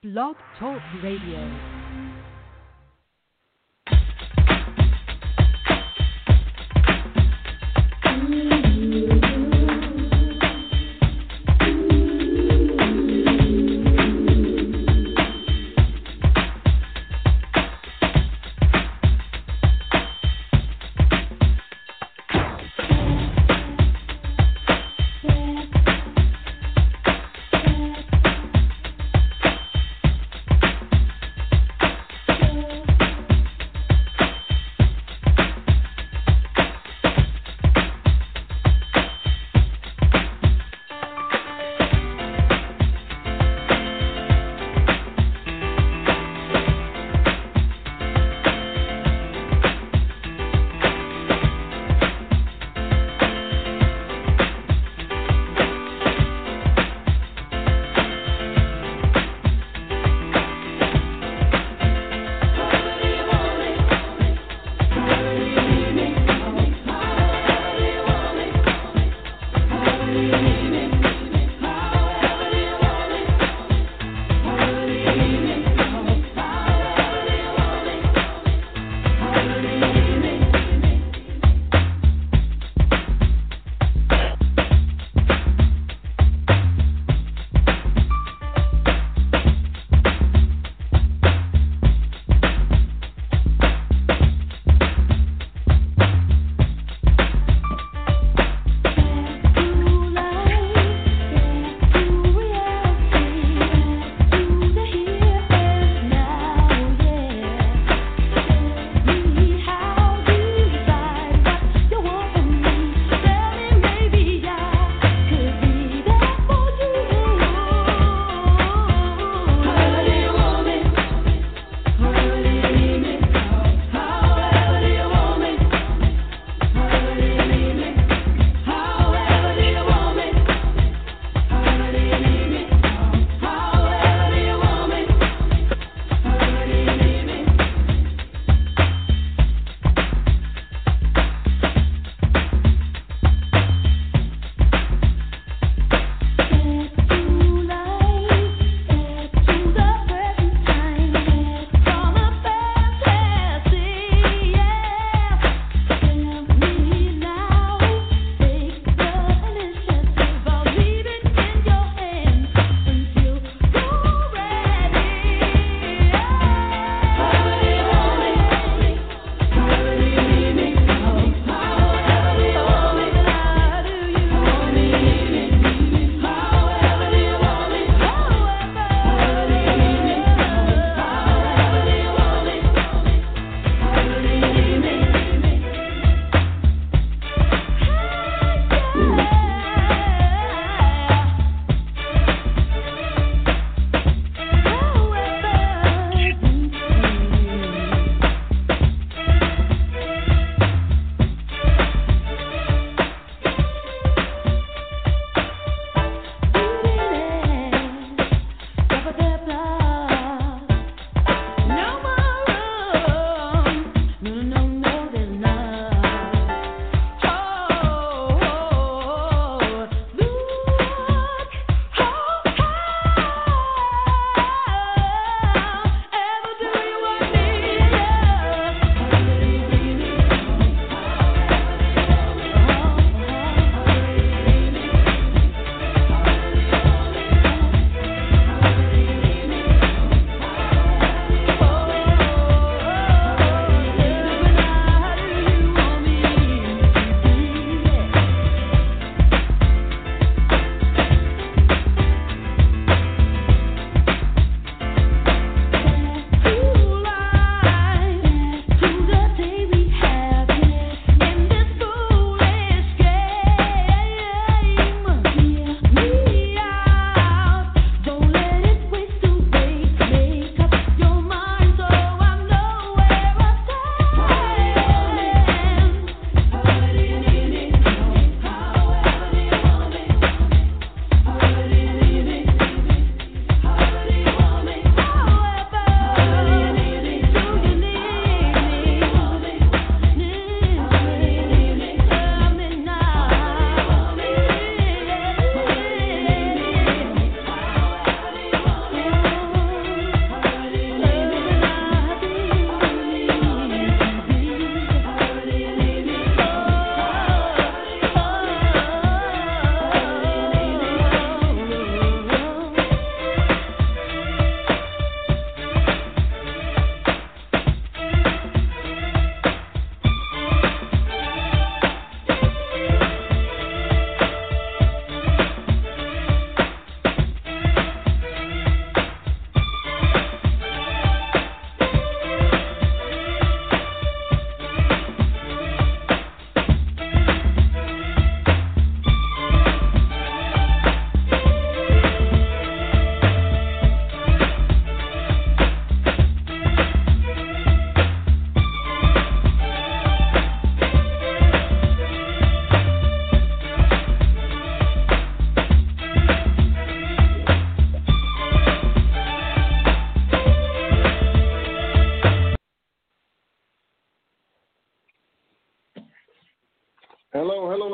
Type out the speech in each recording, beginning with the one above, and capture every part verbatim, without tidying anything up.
Blog Talk Radio.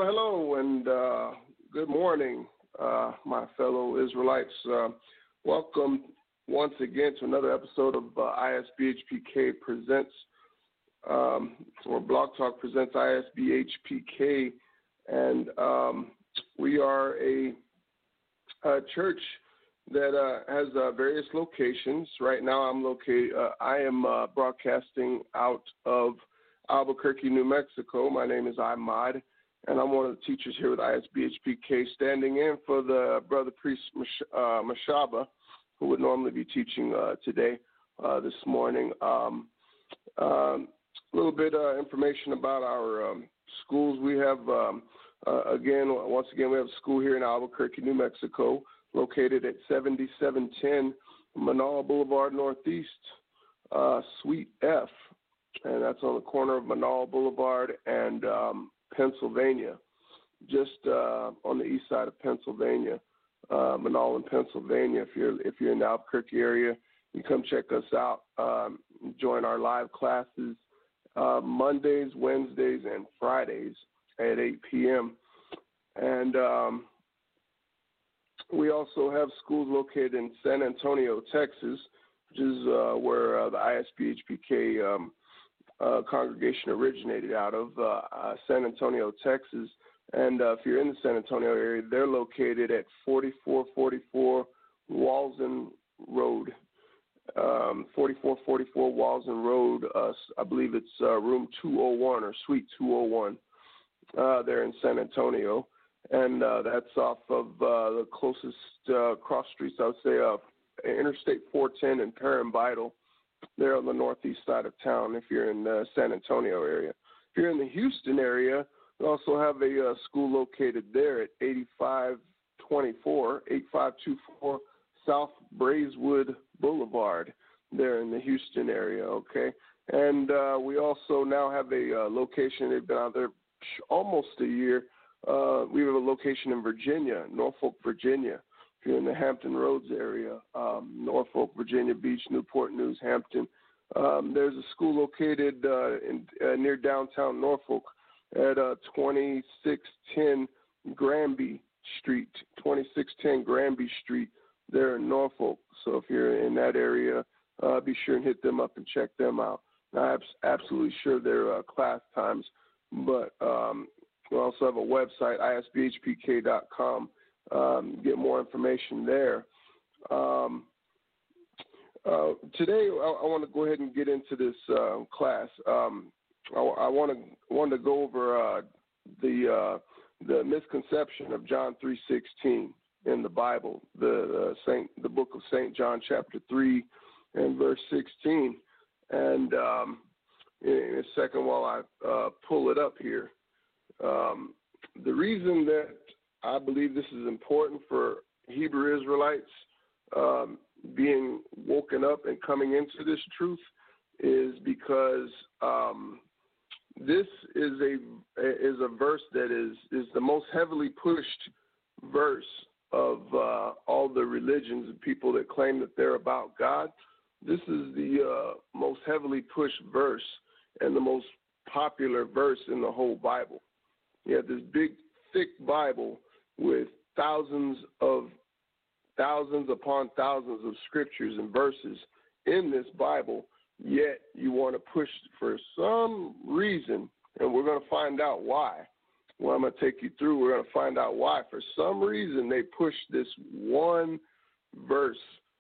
hello, and uh, good morning, uh, my fellow Israelites. Uh, welcome once again to another episode of uh, I S B H P K Presents, um, or Blog Talk Presents I S B H P K, and um, we are a, a church that uh, has uh, various locations. Right now, I'm located. Uh, I am uh, broadcasting out of Albuquerque, New Mexico. My name is Ahmad, and I'm one of the teachers here with I S B H P K, standing in for the brother priest uh, Mashaba, who would normally be teaching uh, today, uh, this morning. Um, um, a little bit of uh, information about our um, schools. We have, um, uh, again, once again, we have a school here in Albuquerque, New Mexico, located at seventy-seven ten Manal Boulevard Northeast, uh, Suite F, and that's on the corner of Manal Boulevard and um, Pennsylvania, just uh, on the east side of Pennsylvania, uh, Manal in Pennsylvania. If you're if you're in the Albuquerque area, you come check us out. Um, join our live classes uh, Mondays, Wednesdays, and Fridays at eight p.m. And um, we also have schools located in San Antonio, Texas, which is uh, where uh, the I S B H P K um, uh, congregation originated out of, uh, uh, San Antonio, Texas. And uh, if you're in the San Antonio area, they're located at forty-four forty-four Walsen Road. Um, forty-four forty-four Walsen Road, uh, I believe it's uh, room two oh one or suite two oh one uh, there in San Antonio. And uh, that's off of uh, the closest uh, cross streets, I would say, uh, Interstate four ten and Paramvidal. They're on the northeast side of town if you're in the San Antonio area. If you're in the Houston area, we also have a uh, school located there at eighty-five twenty-four, eighty-five twenty-four South Braeswood Boulevard there in the Houston area, okay? And uh, we also now have a uh, location. They've been out there almost a year. Uh, we have a location in Virginia, Norfolk, Virginia. If you're in the Hampton Roads area, um, Norfolk, Virginia Beach, Newport News, Hampton, um, there's a school located uh, in, uh, near downtown Norfolk at uh, twenty-six ten Granby Street, twenty-six ten Granby Street there in Norfolk. So if you're in that area, uh, be sure and hit them up and check them out. Now, I'm absolutely sure their uh, class times, but um, we also have a website, I S B H P K dot com. Um, get more information there. Um, uh, today, I, I want to go ahead and get into this uh, class. Um, I, I want to want to go over uh, the uh, the misconception of John three sixteen in the Bible, the uh, Saint the book of Saint John, chapter three, and verse sixteen. And um, in a second, while I uh, pull it up here. Um, the reason that I believe this is important for Hebrew Israelites um, being woken up and coming into this truth is because um, this is a is a verse that is is the most heavily pushed verse of uh, all the religions and people that claim that they're about God. This is the uh, most heavily pushed verse and the most popular verse in the whole Bible. You have this big, thick Bible with thousands of, thousands upon thousands of scriptures and verses in this Bible, yet you want to push for some reason, and we're going to find out why. Well, I'm going to take you through. We're going to find out why. For some reason, they push this one verse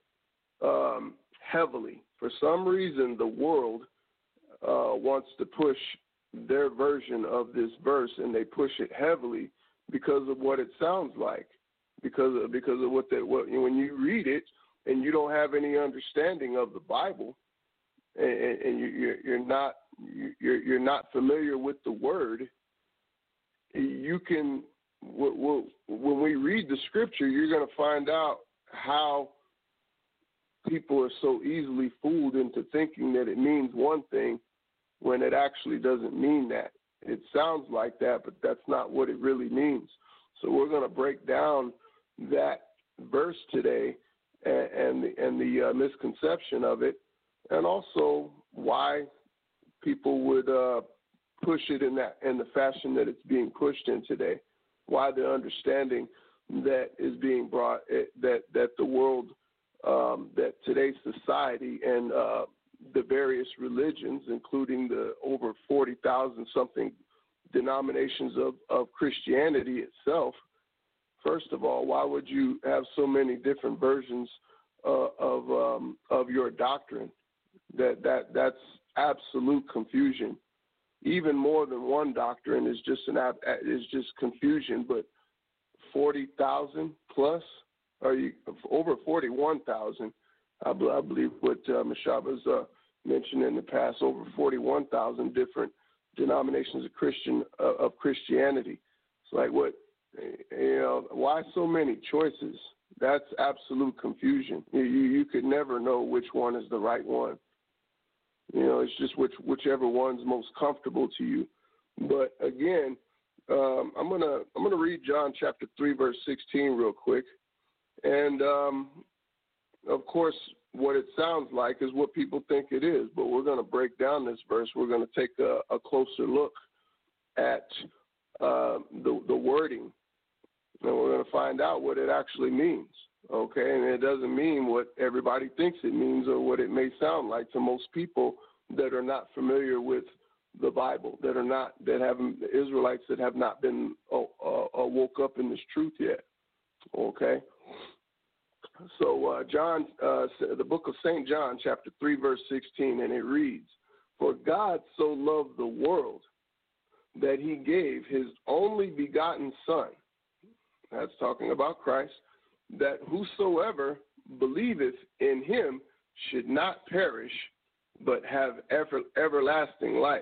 um, heavily. For some reason, the world uh, wants to push their version of this verse, and they push it heavily because of what it sounds like, because of, because of what they, what, when you read it and you don't have any understanding of the Bible, and, and you, you're, you're not you're, you're not familiar with the word, you can, when we read the scripture, you're going to find out how people are so easily fooled into thinking that it means one thing when it actually doesn't mean that. It sounds like that, but that's not what it really means. So we're going to break down that verse today and, and the, and the uh, misconception of it, and also why people would uh, push it in that in the fashion that it's being pushed in today. why the understanding that is being brought, that, that the world, um, that today's society and uh, the various religions, including the over forty thousand something denominations of, of Christianity itself. First of all, why would you have so many different versions uh, of um, of your doctrine? That that that's absolute confusion. Even more than one doctrine is just an is just confusion. But forty thousand plus, or you, over forty-one thousand, I, I believe what uh, Mashaba's uh, mentioned in the past. Over forty-one thousand different denominations of Christian uh, of Christianity. It's like, what, you know, why so many choices? That's absolute confusion. You, you you could never know which one is the right one. You know, it's just which whichever one's most comfortable to you. But again, um, I'm gonna I'm gonna read John chapter three verse sixteen real quick, and um, of course, what it sounds like is what people think it is. But we're gonna break down this verse. We're gonna take a, a closer look at uh, the the wording, and we're gonna find out what it actually means. Okay, and it doesn't mean what everybody thinks it means or what it may sound like to most people that are not familiar with the Bible, that are not, that haven't, the Israelites that have not been uh, uh, woke up in this truth yet. Okay, so uh, John, uh, the book of Saint John, chapter three, verse sixteen, and it reads, "For God so loved the world that he gave his only begotten Son," that's talking about Christ, "that whosoever believeth in him should not perish, but have ever, everlasting life."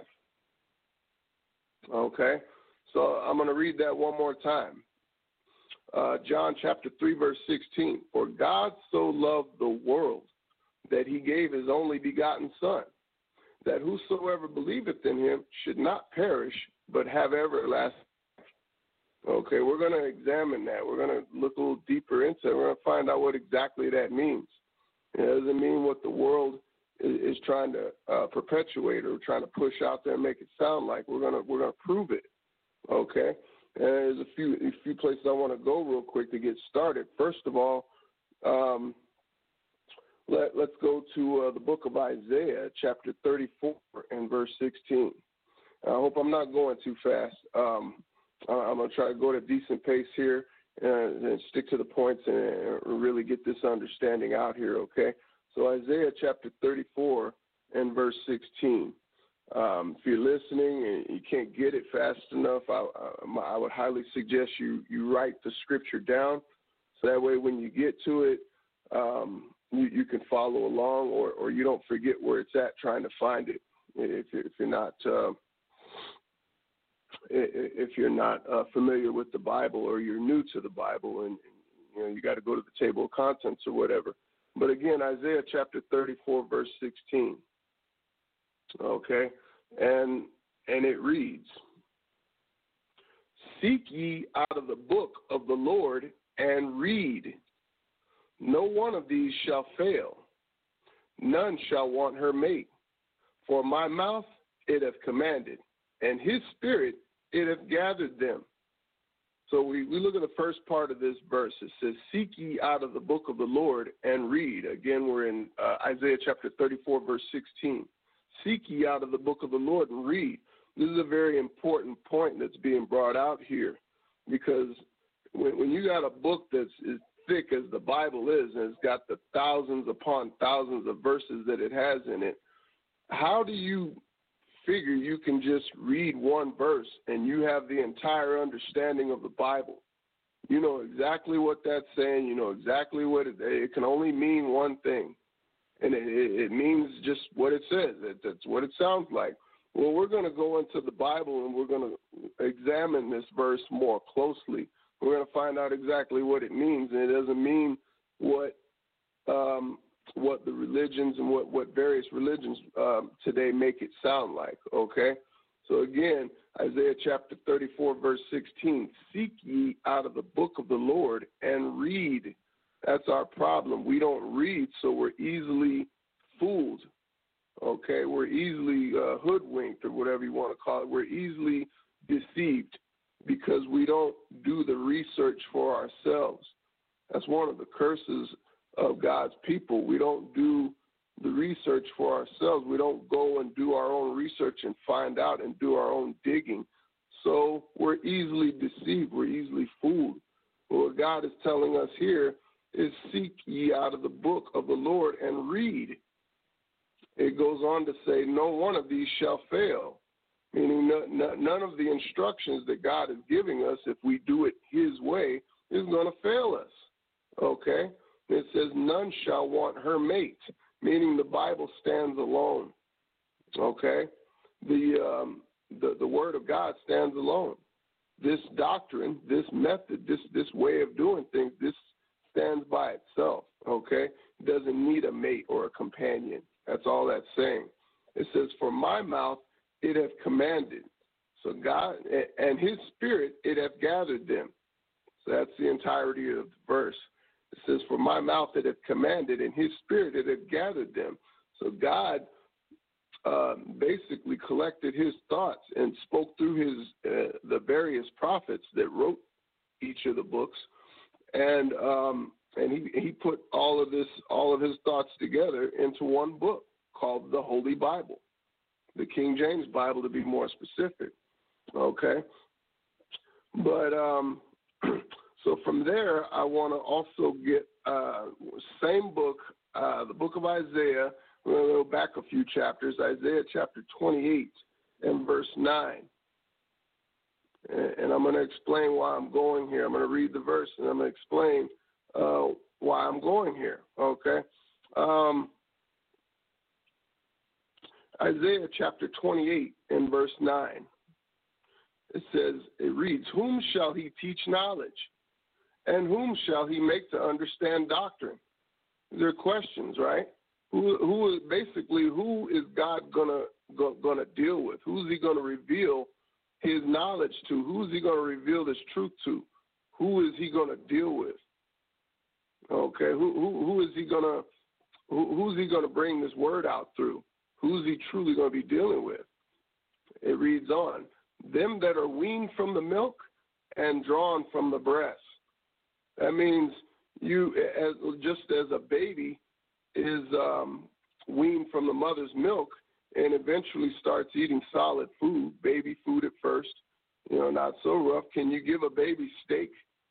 Okay, so I'm going to read that one more time. Uh, John chapter three, verse sixteen, "For God so loved the world that he gave his only begotten Son, that whosoever believeth in him should not perish, but have everlasting life." Okay, we're going to examine that. We're going to look a little deeper into it. We're going to find out what exactly that means. It doesn't mean what the world is, is trying to uh, perpetuate or trying to push out there and make it sound like. We're going to we're going to prove it. Okay, and there's a few a few places I want to go real quick to get started. First of all, um, let let's go to uh, the book of Isaiah, chapter thirty-four, and verse sixteen. I hope I'm not going too fast. Um, I'm going to try to go at a decent pace here and, and stick to the points and really get this understanding out here, okay? So Isaiah chapter thirty-four and verse sixteen. Um, if you're listening and you can't get it fast enough, I, I, I would highly suggest you, you write the scripture down so that way when you get to it, um, you, you can follow along or, or you don't forget where it's at trying to find it if, if you're not uh, – if you're not uh, familiar with the Bible or you're new to the Bible and, you know, you got to go to the table of contents or whatever. But again, Isaiah chapter thirty-four, verse sixteen. Okay, and and it reads, "Seek ye out of the book of the Lord and read. No one of these shall fail. None shall want her mate. For my mouth it hath commanded, and his spirit it hath gathered them." So we, we look at the first part of this verse. It says, "Seek ye out of the book of the Lord and read." Again, we're in uh, Isaiah chapter thirty-four, verse sixteen. "Seek ye out of the book of the Lord and read." This is a very important point that's being brought out here, because when, when you got a book that's as thick as the Bible is, and it's got the thousands upon thousands of verses that it has in it, how do you figure you can just read one verse and you have the entire understanding of the Bible? You know exactly what that's saying. You know exactly what it, it can only mean one thing, and it, it means just what it says. It, that's what it sounds like. Well, we're going to go into the Bible and we're going to examine this verse more closely. We're going to find out exactly what it means, and it doesn't mean what um, what the religions and what, what various religions um, today make it sound like, okay? So again, Isaiah chapter thirty-four, verse sixteen, "Seek ye out of the book of the Lord and read." That's our problem. We don't read, so we're easily fooled, okay? We're easily uh, hoodwinked or whatever you want to call it. We're easily deceived. because we don't do the research for ourselves. That's one of the curses of God's people. We don't do the research for ourselves. We don't go and do our own research and find out and do our own digging. So we're easily deceived. We're easily fooled. But what God is telling us here is seek ye out of the book of the Lord and read. It goes on to say, no one of these shall fail, meaning no, no, none of the instructions that God is giving us, if we do it his way, is going to fail us. Okay? It says, none shall want her mate, meaning the Bible stands alone. Okay? The, um, the, the Word of God stands alone. This doctrine, this method, this, this way of doing things, this stands by itself. Okay? It doesn't need a mate or a companion. That's all that's saying. It says, for my mouth it hath commanded. So God and his spirit, it hath gathered them. So that's the entirety of the verse. It says, for my mouth it hath commanded, and his spirit it hath gathered them. So God uh, basically collected his thoughts and spoke through his uh, the various prophets that wrote each of the books, and um, and he he put all of this all of his thoughts together into one book called the Holy Bible, the King James Bible to be more specific. Okay, but um, so from there I want to also get uh, same book, uh, the book of Isaiah. We're going to go back a few chapters, Isaiah chapter twenty-eight and verse nine. And I'm going to explain why I'm going here. I'm going to read the verse, and I'm going to explain uh, why I'm going here, okay? Um, Isaiah chapter twenty-eight and verse nine. It says, it reads, whom shall he teach knowledge? And whom shall he make to understand doctrine? These are questions, right? Who, who basically, who is God gonna go, gonna deal with? Who's he gonna reveal his knowledge to? Who's he gonna reveal this truth to? Who is he gonna deal with? Okay, who who, who is he gonna who, who's he gonna bring this word out through? Who's he truly gonna be dealing with? It reads on, them that are weaned from the milk and drawn from the breast. That means you, as, just as a baby is um, weaned from the mother's milk and eventually starts eating solid food, baby food at first, you know, not so rough. Can you give a baby steak?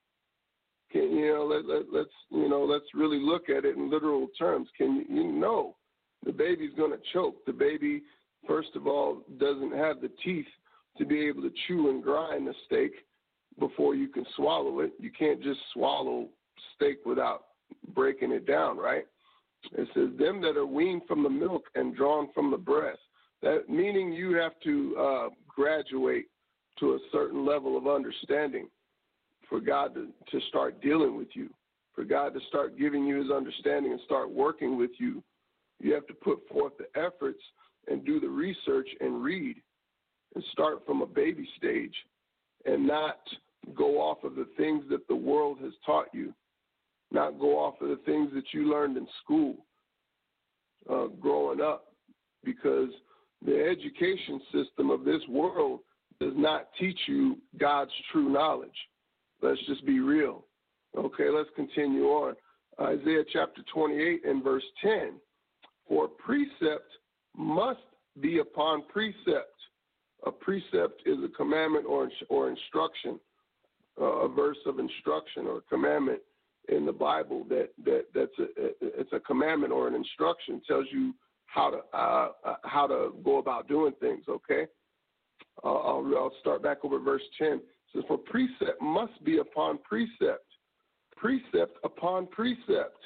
Can, you know, let, let, let's, you know, let's really look at it in literal terms. Can you, you know, the baby's going to choke. The baby, first of all, doesn't have the teeth to be able to chew and grind the steak before you can swallow it. You can't just swallow steak without breaking it down, right? It says, them that are weaned from the milk and drawn from the breast. That meaning you have to uh, graduate to a certain level of understanding for God to, to start dealing with you, for God to start giving you his understanding and start working with you. You have to put forth the efforts and do the research and read and start from a baby stage and not go off of the things that the world has taught you, not go off of the things that you learned in school uh, growing up, because the education system of this world does not teach you God's true knowledge. Let's just be real. Okay, let's continue on. Isaiah chapter twenty-eight and verse ten. For precept must be upon precept. A precept is a commandment or or instruction, uh, a verse of instruction or commandment in the Bible that, that that's a, it's a commandment or an instruction, tells you how to uh, uh, how to go about doing things. Okay, uh, I'll, I'll start back over verse ten. It says, for precept must be upon precept, precept upon precept,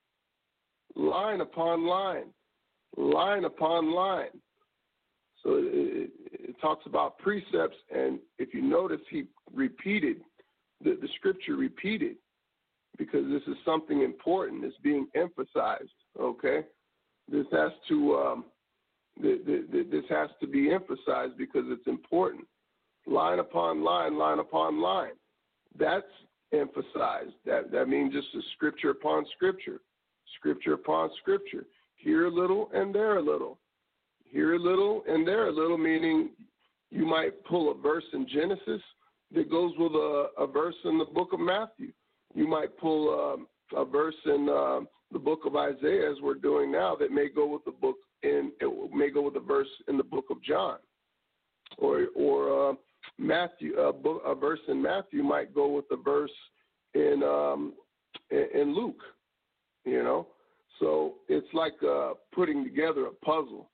line upon line, line upon line. So it, it talks about precepts, and if you notice, he repeated, the, the scripture repeated, because this is something important. It's being emphasized, okay? This has to um, the, the, the, this has to be emphasized because it's important. Line upon line, line upon line. That's emphasized. That, that means just a scripture upon scripture, scripture upon scripture. Here a little and there a little. Here a little and there a little, meaning you might pull a verse in Genesis that goes with a, a verse in the book of Matthew. You might pull um, a verse in uh, the book of Isaiah, as we're doing now, that may go with the book in it may go with a verse in the book of John, or or uh, Matthew. A, book, a verse in Matthew might go with the verse in um, in, in Luke. You know, so it's like uh, putting together a puzzle.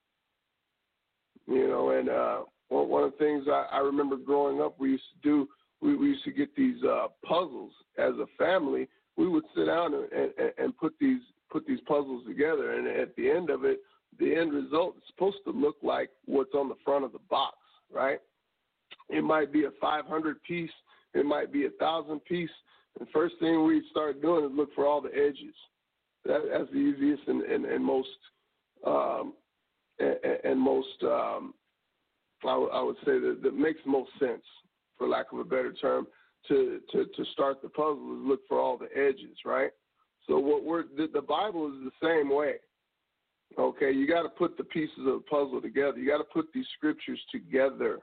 You know, and uh, one, one of the things I, I remember growing up, we used to do. We, we used to get these uh, puzzles as a family. We would sit down and, and, and put these put these puzzles together, and at the end of it, the end result is supposed to look like what's on the front of the box, right? It might be a five hundred piece, it might be a thousand piece. The first thing we start doing is look for all the edges. That, that's the easiest and, and, and most um, and, and most um, I, w- I would say that, that makes most sense, for lack of a better term, to, to, to start the puzzle is look for all the edges, right? So what we're the, the Bible is the same way. Okay, you got to put the pieces of the puzzle together. You got to put these scriptures together.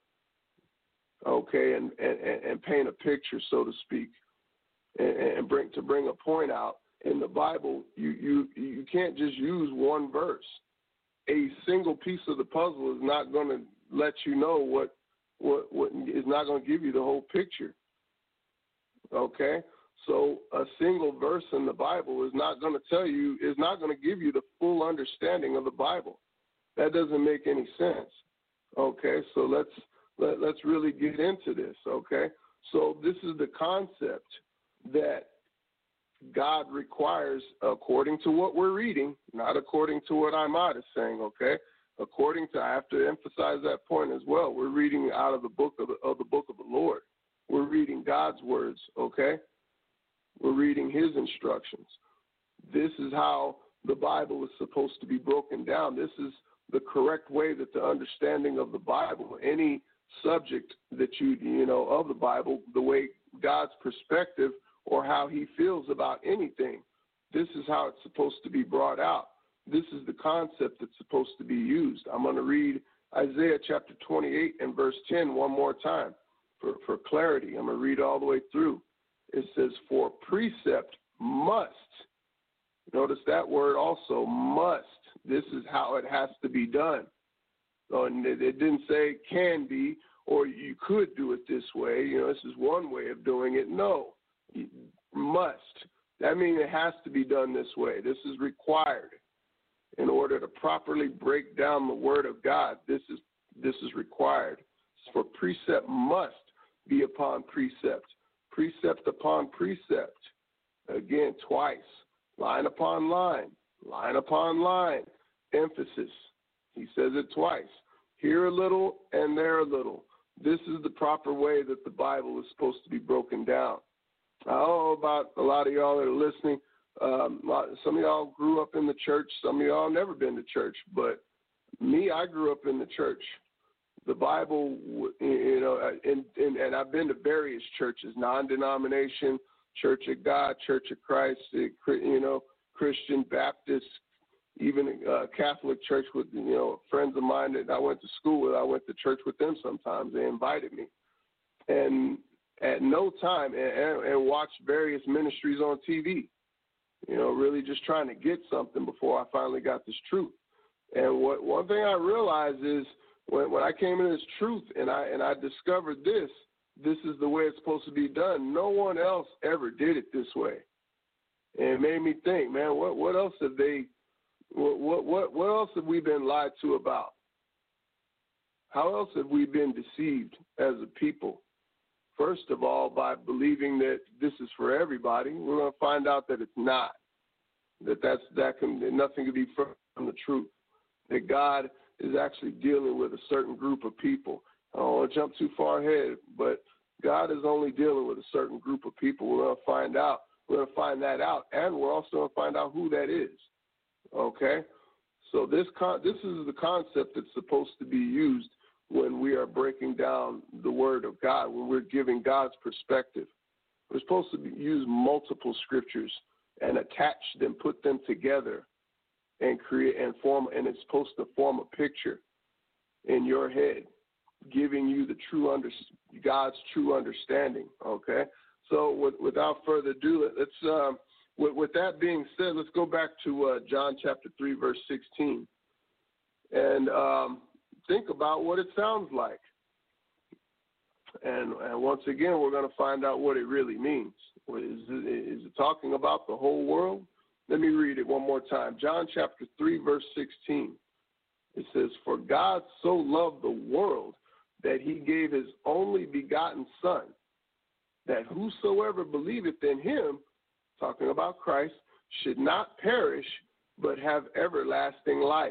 Okay, and, and, and paint a picture, so to speak, and, and bring to bring a point out. In the Bible, you, you you can't just use one verse. A single piece of the puzzle is not going to let you know what what what is not going to give you the whole picture. Okay, so a single verse in the Bible is not going to tell you is not going to give you the full understanding of the Bible. That doesn't make any sense. Okay, so let's let, let's really get into this. Okay, so this is the concept that God requires, according to what we're reading, not according to what Ahmad is saying, okay? According to, I have to emphasize that point as well. We're reading out of the book of the, of the book of the Lord. We're reading God's words, okay? We're reading his instructions. This is how the Bible is supposed to be broken down. This is the correct way that the understanding of the Bible, any subject that you, you know, of the Bible, the way God's perspective or how he feels about anything. This is how it's supposed to be brought out. This is the concept that's supposed to be used. I'm going to read Isaiah chapter twenty-eight and verse ten one more time for, for clarity. I'm going to read all the way through. It says, for precept must. Notice that word also, must. This is how it has to be done. So, and it, it didn't say can be or you could do it this way. You know, this is one way of doing it. No. Must. That means it has to be done this way. This is required in order to properly break down the word of God. This is this is required. For precept must be upon precept, precept upon precept. Again, twice, line upon line, line upon line. Emphasis. He says it twice. Here a little and there a little. This is the proper way that the Bible is supposed to be broken down. I don't know about a lot of y'all that are listening. Um, some of y'all grew up in the church. Some of y'all never been to church. But me, I grew up in the church. The Bible, you know, and, and, and I've been to various churches, non-denomination, Church of God, Church of Christ, you know, Christian, Baptist, even uh, Catholic church with, you know, friends of mine that I went to school with. I went to church with them sometimes. They invited me. And at no time, and, and watched various ministries on T V, you know, really just trying to get something before I finally got this truth. And what one thing I realized is when, when I came into this truth and I and I discovered this, this is the way it's supposed to be done. No one else ever did it this way. And it made me think, man, what what else have they, what what what, what else have we been lied to about? How else have we been deceived as a people? First of all, by believing that this is for everybody, we're going to find out that it's not. That that's that can that nothing can be further from the truth. That God is actually dealing with a certain group of people. I don't want to jump too far ahead, but God is only dealing with a certain group of people. We're going to find out. We're going to find that out, and we're also going to find out who that is. Okay, so this con- this is the concept that's supposed to be used when we are breaking down the word of God, when we're giving God's perspective. We're supposed to be, use multiple scriptures and attach them, put them together and create and form, and it's supposed to form a picture in your head giving you the true under, God's true understanding. Okay, so with, without further ado, let's. Um, with, with that being said, let's go back to uh, John chapter three, verse sixteen, and um, think about what it sounds like. And, and once again, we're going to find out what it really means. Is it, is it talking about the whole world? Let me read it one more time. John chapter three, verse sixteen. It says, "For God so loved the world that he gave his only begotten Son, that whosoever believeth in him," talking about Christ, "should not perish, but have everlasting life."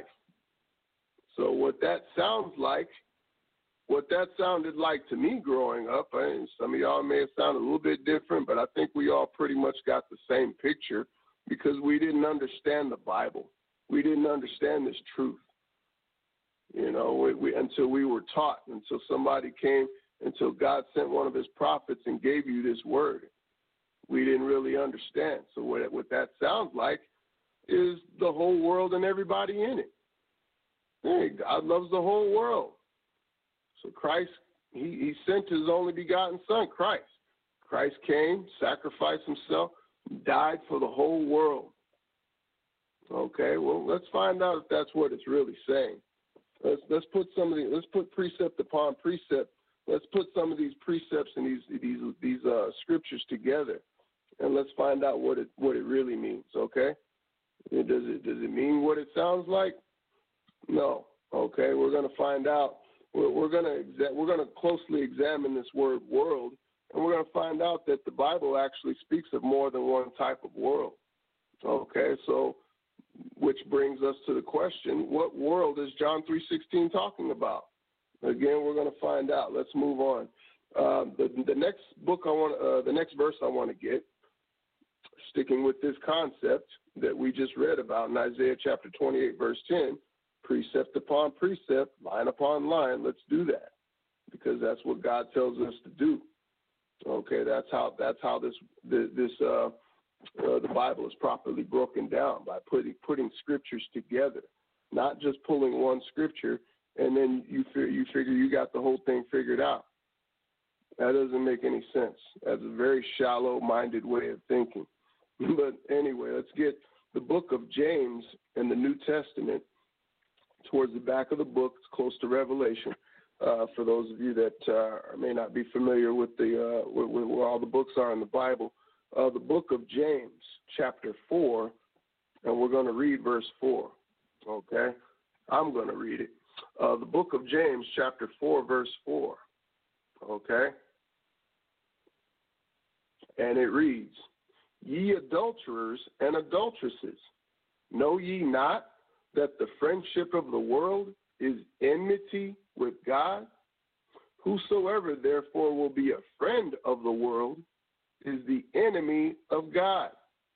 So what that sounds like, what that sounded like to me growing up, and some of y'all may have sounded a little bit different, but I think we all pretty much got the same picture because we didn't understand the Bible. We didn't understand this truth. You know, we, we, until we were taught, until somebody came, until God sent one of his prophets and gave you this word. We didn't really understand. So what, what that sounds like is the whole world and everybody in it. Hey, God loves the whole world. So Christ, he, he sent his only begotten Son, Christ. Christ came, sacrificed himself, died for the whole world. Okay, well, let's find out if that's what it's really saying. Let's let's put some of the let's put precept upon precept. Let's put some of these precepts and these these these uh, scriptures together, and let's find out what it what it really means. Okay, does it does it mean what it sounds like? No. Okay, we're going to find out. We're, we're going to exa- we're going to closely examine this word "world," and we're going to find out that the Bible actually speaks of more than one type of world. Okay, so. Which brings us to the question, what world is John three sixteen talking about? Again, we're going to find out. Let's move on. Uh, the, the next book I want, uh, the next verse I want to get, sticking with this concept that we just read about in Isaiah chapter twenty-eight, verse ten, precept upon precept, line upon line. Let's do that because that's what God tells us to do. Okay, that's how that's how this this. Uh, Uh, the Bible is properly broken down by putting putting scriptures together, not just pulling one scripture and then you figure, you figure you got the whole thing figured out. That doesn't make any sense. That's a very shallow-minded way of thinking. But anyway, let's get the book of James in the New Testament towards the back of the book. It's close to Revelation. Uh, for those of you that uh, may not be familiar with the uh, with, with where all the books are in the Bible. Uh, the book of James, chapter four, and we're going to read verse four, okay? I'm going to read it. Uh, the book of James, chapter four, verse four, okay? And it reads, "Ye adulterers and adulteresses, know ye not that the friendship of the world is enmity with God? Whosoever therefore will be a friend of the world is the enemy of God."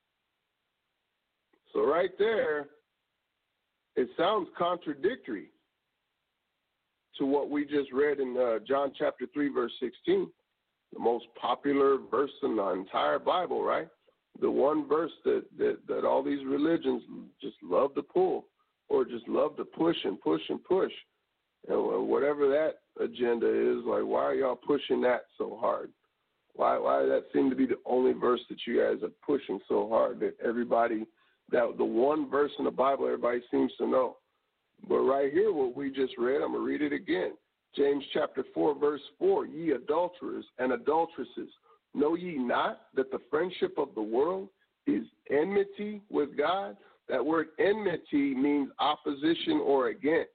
So right there, it sounds contradictory to what we just read in uh, John chapter three, verse sixteen, the most popular verse in the entire Bible, right? The one verse that, that, that all these religions just love to pull or just love to push and push and push. And whatever that agenda is, like, why are y'all pushing that so hard? Why why does that seem to be the only verse that you guys are pushing so hard that everybody, that the one verse in the Bible everybody seems to know? But right here, what we just read, I'm going to read it again. James chapter four, verse four, "Ye adulterers and adulteresses, know ye not that the friendship of the world is enmity with God?" That word enmity means opposition or against.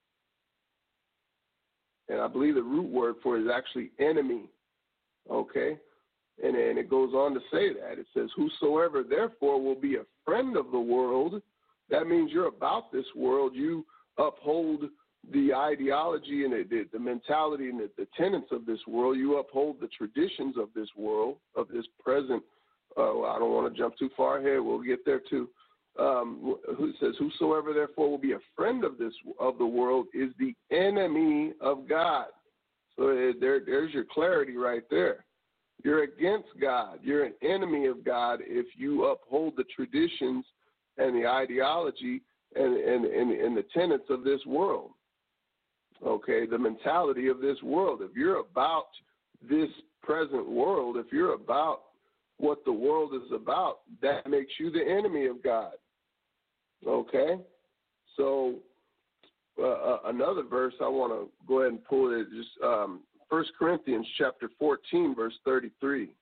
And I believe the root word for it is actually enemy. Okay, and then it goes on to say that. It says, "Whosoever therefore will be a friend of the world," that means you're about this world. You uphold the ideology and the, the mentality and the, the tenets of this world. You uphold the traditions of this world, of this present. Uh, well, I don't want to jump too far ahead. We'll get there too. Um, who says, "Whosoever therefore will be a friend of this of the world is the enemy of God." So there, there's your clarity right there. You're against God. You're an enemy of God if you uphold the traditions and the ideology and, and, and, and the tenets of this world. okay, the mentality of this world. If you're about this present world, if you're about what the world is about, that makes you the enemy of God, okay? So uh, another verse I want to go ahead and pull it, just um, First Corinthians chapter fourteen, verse thirty-three.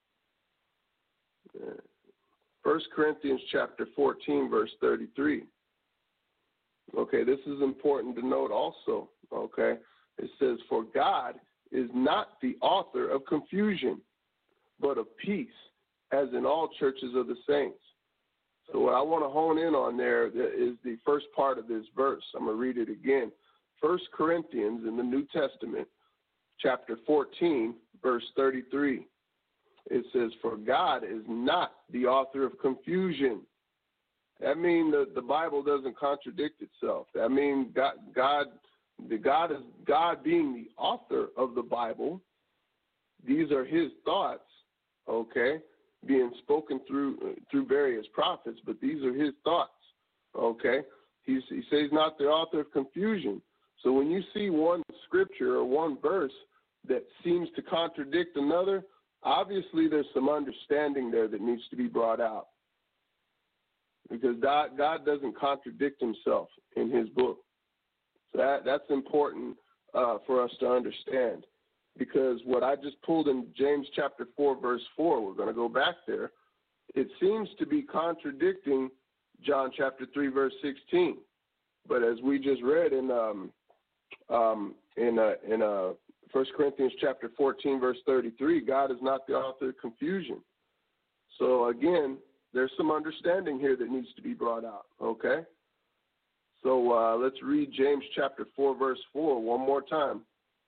First Corinthians chapter fourteen, verse thirty-three. Okay, this is important to note also, okay? It says, for God is not the author of confusion, but of peace, as in all churches of the saints. So what I want to hone in on there is the first part of this verse. I'm going to read it again. First Corinthians in the New Testament, chapter fourteen, verse thirty-three. It says, for God is not the author of confusion. That means that the Bible doesn't contradict itself. That means God, God, the God is God being the author of the Bible. These are his thoughts, okay, being spoken through through various prophets, but these are his thoughts, okay? He's, he says he's not the author of confusion. So when you see one scripture or one verse that seems to contradict another, obviously there's some understanding there that needs to be brought out, because God, God doesn't contradict himself in his book. So that, that's important uh, for us to understand, because what I just pulled in James chapter four, verse four, we're going to go back there, it seems to be contradicting John chapter three, verse sixteen. But as we just read in um, um, in uh, in uh, First Corinthians chapter fourteen, verse thirty-three, God is not the author of confusion. So again, there's some understanding here that needs to be brought out, okay? So uh, let's read James chapter four, verse four one more time.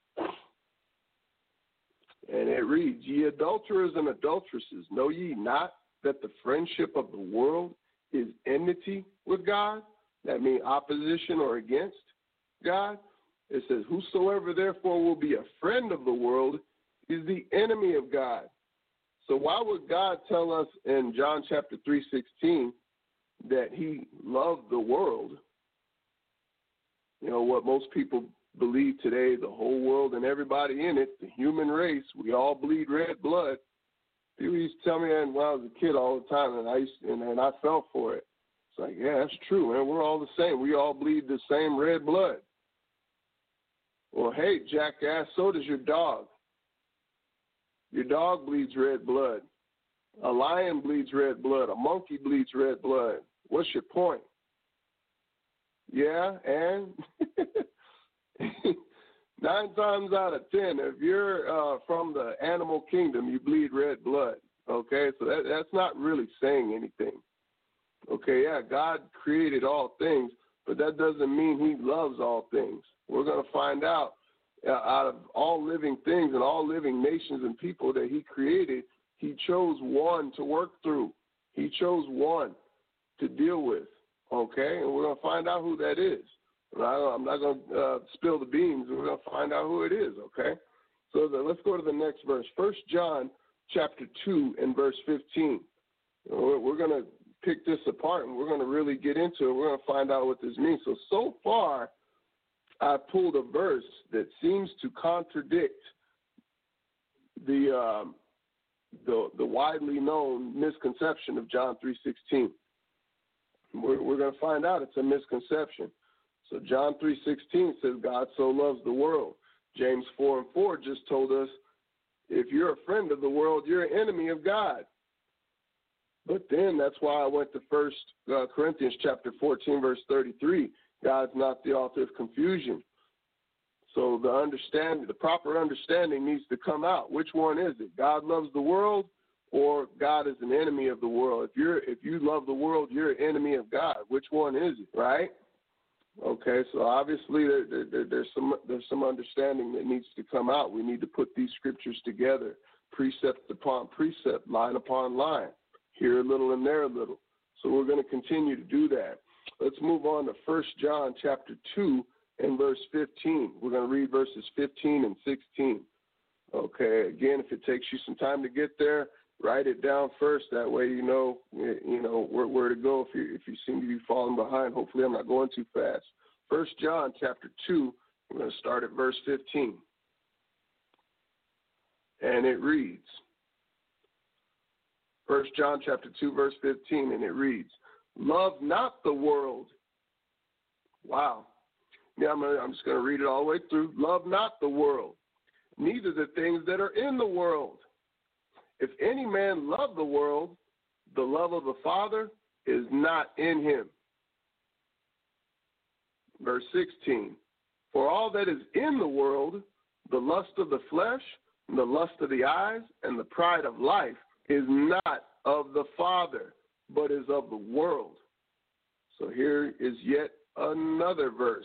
And it reads, ye adulterers and adulteresses, know ye not that the friendship of the world is enmity with God? That means opposition or against God. It says, whosoever therefore will be a friend of the world is the enemy of God. So why would God tell us in John chapter three sixteen that he loved the world? You know, what most people believe today, the whole world and everybody in it, the human race, we all bleed red blood. People used to tell me that when I was a kid all the time, and I used to, and, and I fell for it. It's like, yeah, that's true, man. We're all the same. We all bleed the same red blood. Well, hey, jackass, so does your dog. Your dog bleeds red blood. A lion bleeds red blood. A monkey bleeds red blood. What's your point? Yeah, and nine times out of ten, if you're uh, from the animal kingdom, you bleed red blood. Okay, so that, that's not really saying anything. Okay, yeah, God created all things, but that doesn't mean he loves all things. We're going to find out uh, out of all living things and all living nations and people that he created, he chose one to work through. He chose one to deal with, okay? And we're going to find out who that is. I'm not going to uh, spill the beans. We're going to find out who it is, okay? So the, let's go to the next verse. First John chapter two and verse fifteen. We're, we're going to pick this apart, and we're going to really get into it. We're going to find out what this means. So, so far, I pulled a verse that seems to contradict the um, the, the widely known misconception of John three sixteen. We're, we're going to find out it's a misconception. So John three sixteen says God so loves the world. James four and four just told us if you're a friend of the world, you're an enemy of God. But then that's why I went to First uh, Corinthians chapter fourteen, verse thirty-three. God's not the author of confusion. So the understanding, the proper understanding needs to come out. Which one is it? God loves the world, or God is an enemy of the world? If you're if you love the world, you're an enemy of God. Which one is it? Right? Okay, so obviously there, there, there's some there's some understanding that needs to come out. We need to put these scriptures together, precept upon precept, line upon line, here a little and there a little. So we're going to continue to do that. Let's move on to First John chapter two and verse fifteen. We're going to read verses fifteen and sixteen. Okay, again, if it takes you some time to get there, write it down first. That way you know, you know where, where to go if you if you seem to be falling behind. Hopefully I'm not going too fast. First John chapter two We're going to start at verse fifteen. And it reads, First John chapter two, verse fifteen, and it reads, love not the world. Wow. Now I'm, gonna, I'm just going to read it all the way through. Love not the world, neither the things that are in the world. If any man love the world, the love of the Father is not in him. Verse sixteen, for all that is in the world, the lust of the flesh, and the lust of the eyes, and the pride of life, is not of the Father, but is of the world. So here is yet another verse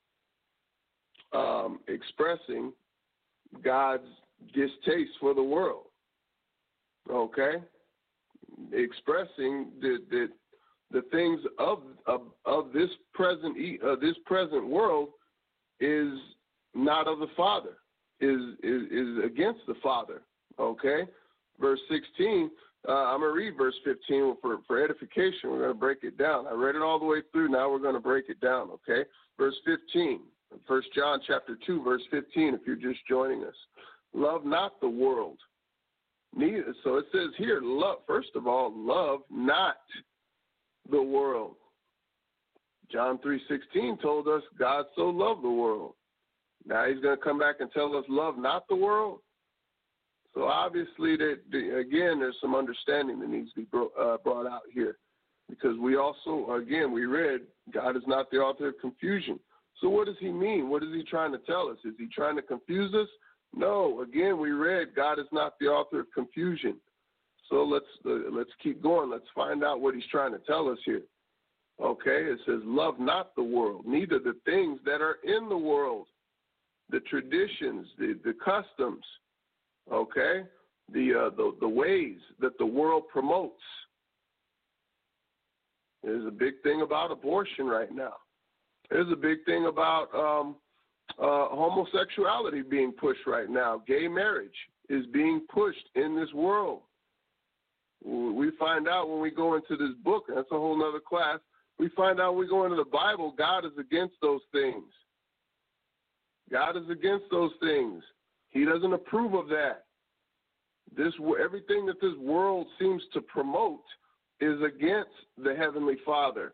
um, expressing God's distaste for the world. Okay? Expressing that the, the things of, of of this present uh, this present world is not of the Father, is is, is against the Father. Okay? Verse sixteen, uh, I'm going to read verse fifteen for, for edification. We're going to break it down. I read it all the way through. Now we're going to break it down, okay? Verse fifteen, First John chapter two, verse fifteen, if you're just joining us. Love not the world. Neither. So it says here, love, first of all, love not the world. John three sixteen told us God so loved the world. Now he's going to come back and tell us love not the world. So obviously, that again, there's some understanding that needs to be bro- uh, brought out here, because we also, again, we read God is not the author of confusion. So what does he mean? What is he trying to tell us? Is he trying to confuse us? No. Again, we read God is not the author of confusion. So let's uh, let's keep going. Let's find out what he's trying to tell us here. Okay, it says, love not the world, neither the things that are in the world, the traditions, the, the customs, okay, the, uh, the the ways that the world promotes. There's a big thing about abortion right now. There's a big thing about um, uh, homosexuality being pushed right now. Gay marriage is being pushed in this world. We find out when we go into this book, and that's a whole other class, we find out when we go into the Bible, God is against those things. God is against those things. He doesn't approve of that. This everything that this world seems to promote is against the Heavenly Father.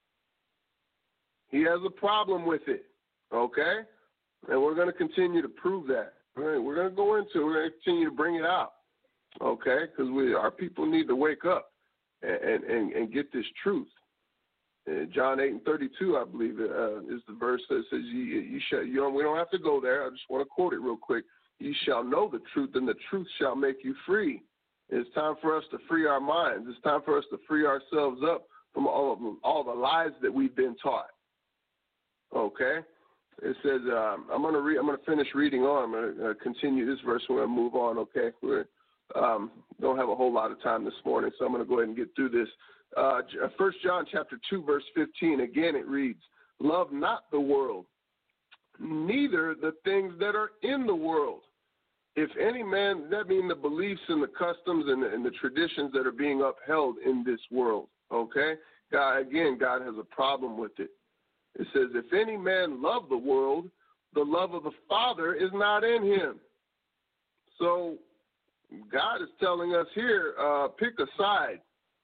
He has a problem with it, okay? And we're going to continue to prove that. All right, we're going to go into it. We're going to continue to bring it out, okay? Because we our people need to wake up and and, and get this truth. Uh, John eight and thirty-two, I believe, uh, is the verse that says, "You, you shall." You know, we don't have to go there. I just want to quote it real quick. "You shall know the truth, and the truth shall make you free." It's time for us to free our minds. It's time for us to free ourselves up from all of them, all the lies that we've been taught. Okay, it says um, I'm going to read. I'm going to finish reading on. I'm going to uh, continue this verse. We're going to move on. Okay, we um, don't have a whole lot of time this morning, so I'm going to go ahead and get through this. Uh, First John chapter two, verse fifteen. Again, it reads, "Love not the world, neither the things that are in the world. If any man," that means the beliefs and the customs and the, and the traditions that are being upheld in this world. Okay, God, again, God has a problem with it. It says, "If any man love the world, the love of the Father is not in him." So God is telling us here, uh, pick a side.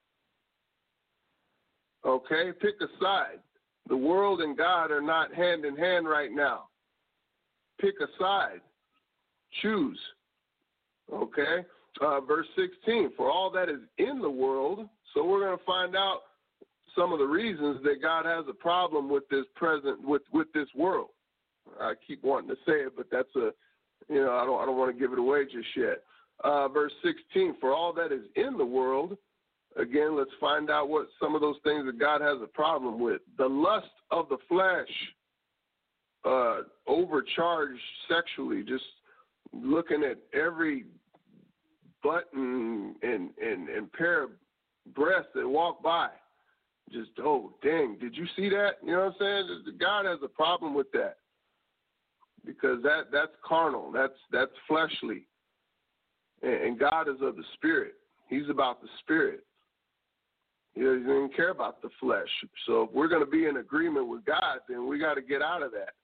Okay, pick a side. The world and God are not hand in hand right now. Pick a side. Choose. Okay, uh, verse sixteen, "For all that is in the world," so we're going to find out some of the reasons that God has a problem with this present, with, with this world. I keep wanting to say it, but that's a, you know, I don't, I don't want to give it away just yet. Uh, verse sixteen, "For all that is in the world," again, let's find out what some of those things that God has a problem with. "The lust of the flesh," uh, overcharged sexually, just looking at every button and, and, and pair of breasts that walk by. Just, oh, dang, did you see that? You know what I'm saying? God has a problem with that, because that, that's carnal. That's that's fleshly. And, and God is of the Spirit. He's about the Spirit. He doesn't even care about the flesh. So if we're going to be in agreement with God, then we got to get out of that.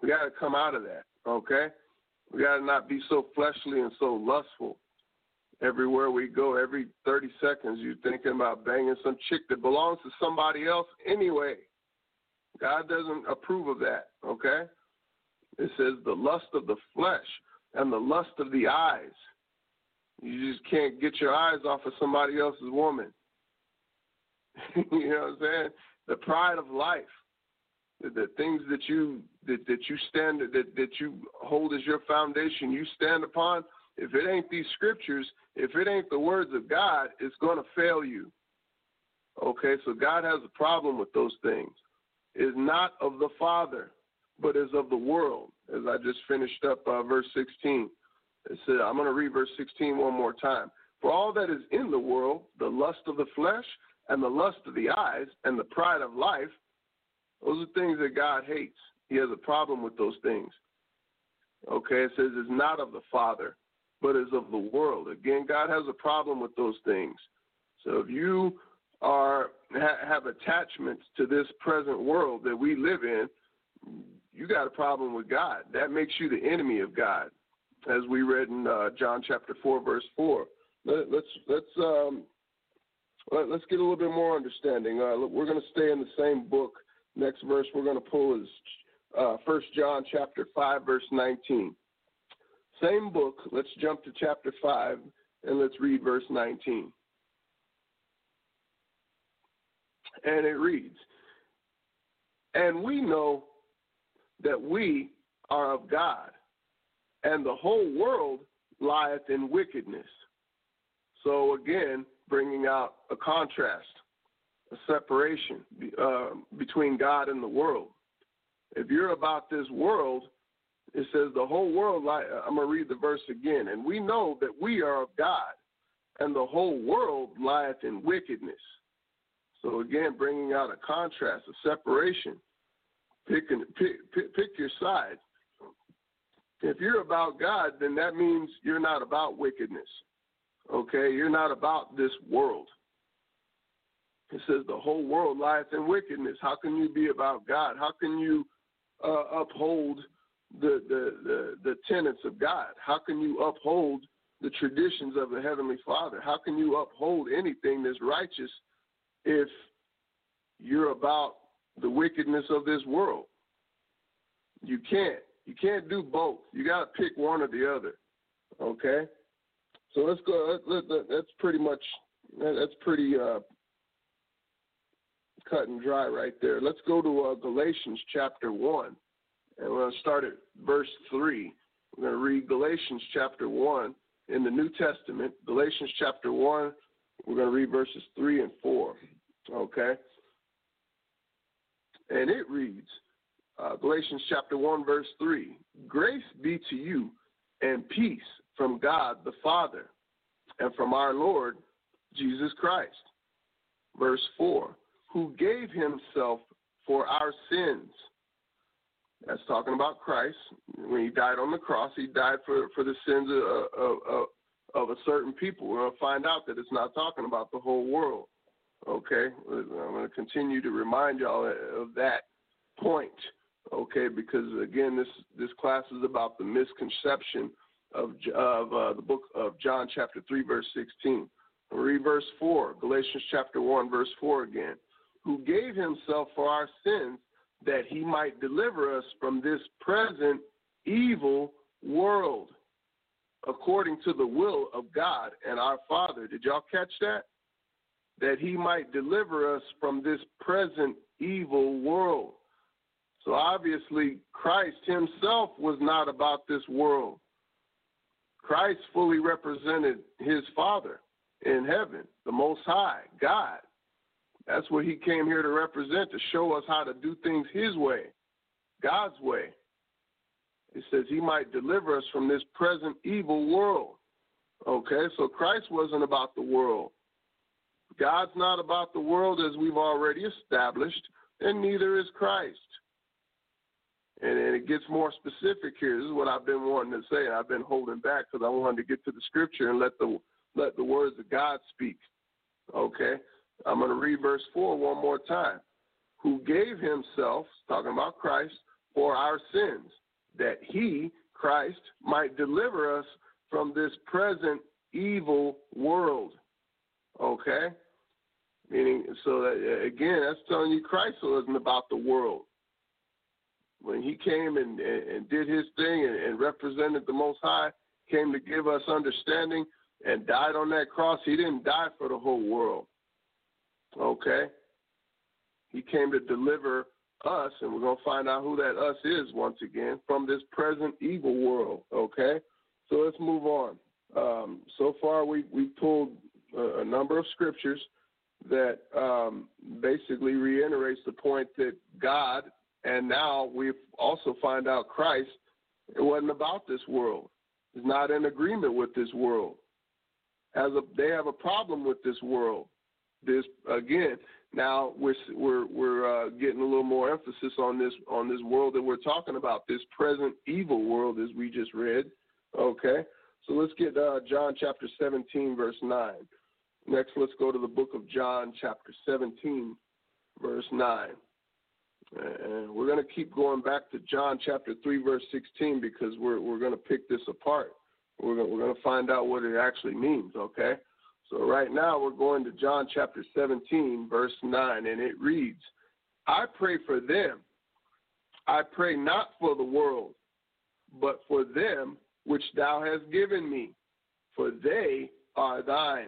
We got to come out of that, okay? We got to not be so fleshly and so lustful. Everywhere we go, every thirty seconds, you're thinking about banging some chick that belongs to somebody else anyway. God doesn't approve of that, okay? It says the lust of the flesh and the lust of the eyes. You just can't get your eyes off of somebody else's woman. You know what I'm saying? The pride of life, the, the things that you that, that you stand that, that you hold as your foundation, you stand upon. If it ain't these scriptures, if it ain't the words of God, it's going to fail you. Okay, so God has a problem with those things. Is not of the Father, but is of the world. As I just finished up uh, verse sixteen. It said, I'm going to read verse sixteen one more time. For all that is in the world, the lust of the flesh and the lust of the eyes and the pride of life, those are things that God hates. He has a problem with those things. Okay, it says it's not of the Father, but is of the world. Again, God has a problem with those things. So if you are ha- have attachments to this present world that we live in, you got a problem with God. That makes you the enemy of God, as we read in uh, John chapter four, verse four. Let, let's let's um, let, let's get a little bit more understanding. Uh, we're going to stay in the same book. Next verse we're going to pull is uh, First John chapter five, verse nineteen. Same book. Let's jump to chapter five and let's read verse nineteen. And it reads, "And we know that we are of God, and the whole world lieth in wickedness." So again, bringing out a contrast, a separation uh, between God and the world. If you're about this world, it says the whole world, li- I'm going to read the verse again. "And we know that we are of God, and the whole world lieth in wickedness." So again, bringing out a contrast, a separation. Pick, pick, pick, pick your side. If you're about God, then that means you're not about wickedness. Okay? You're not about this world. It says the whole world lieth in wickedness. How can you be about God? How can you uh, uphold the, the, the, the tenets of God? How can you uphold the traditions of the Heavenly Father? How can you uphold anything that's righteous if you're about the wickedness of this world? You can't. You can't do both. You got to pick one or the other. Okay? So let's go. Let, let, that's pretty much, that's pretty uh, cut and dry right there. Let's go to uh, Galatians chapter one. And we're going to start at verse three. We're going to read Galatians chapter one in the New Testament. Galatians chapter one, we're going to read verses three and four. Okay? And it reads, uh, Galatians chapter one, verse three, "Grace be to you and peace from God the Father and from our Lord Jesus Christ." Verse four, "Who gave himself for our sins." That's talking about Christ. When he died on the cross, he died for, for the sins of, of, of, of a certain people. We're going to find out that it's not talking about the whole world. Okay? I'm going to continue to remind y'all of that point. Okay? Because, again, this, this class is about the misconception of, of uh, the book of John chapter three, verse sixteen. I'll read verse four, Galatians chapter one, verse four again. "Who gave himself for our sins, that he might deliver us from this present evil world, according to the will of God and our Father." Did y'all catch that? That he might deliver us from this present evil world. So obviously, Christ himself was not about this world. Christ fully represented his Father in heaven, the Most High, God. That's what he came here to represent, to show us how to do things his way, God's way. It says he might deliver us from this present evil world. Okay, so Christ wasn't about the world. God's not about the world, as we've already established, and neither is Christ. And, and it gets more specific here. This is what I've been wanting to say, and I've been holding back because I wanted to get to the scripture and let the let the words of God speak. Okay? I'm going to read verse four one more time. "Who gave himself," talking about Christ, for our sins, that he, Christ, might deliver us from this present evil world. Okay? Meaning, so that, again, that's telling you Christ wasn't about the world. When he came and, and, and did his thing and, and represented the Most High, came to give us understanding and died on that cross, he didn't die for the whole world. Okay? He came to deliver us, and we're going to find out who that us is once again, from this present evil world. Okay? So let's move on. Um, so far, we we pulled a, a number of scriptures that um, basically reiterates the point that God, and now we also find out Christ, it wasn't about this world. It's not in agreement with this world. As a, they have a problem with this world. This again. Now we're we're we're uh, getting a little more emphasis on this on this world that we're talking about. This present evil world, as we just read. Okay. So let's get uh, John chapter seventeen, verse nine. Next, let's go to the book of John chapter seventeen, verse nine. And we're going to keep going back to John chapter three, verse sixteen, because we're we're going to pick this apart. We're going, we're going to find out what it actually means, okay? So right now we're going to John chapter seventeen, verse nine, and it reads, I pray for them. I pray not for the world, but for them which thou hast given me, for they are thine.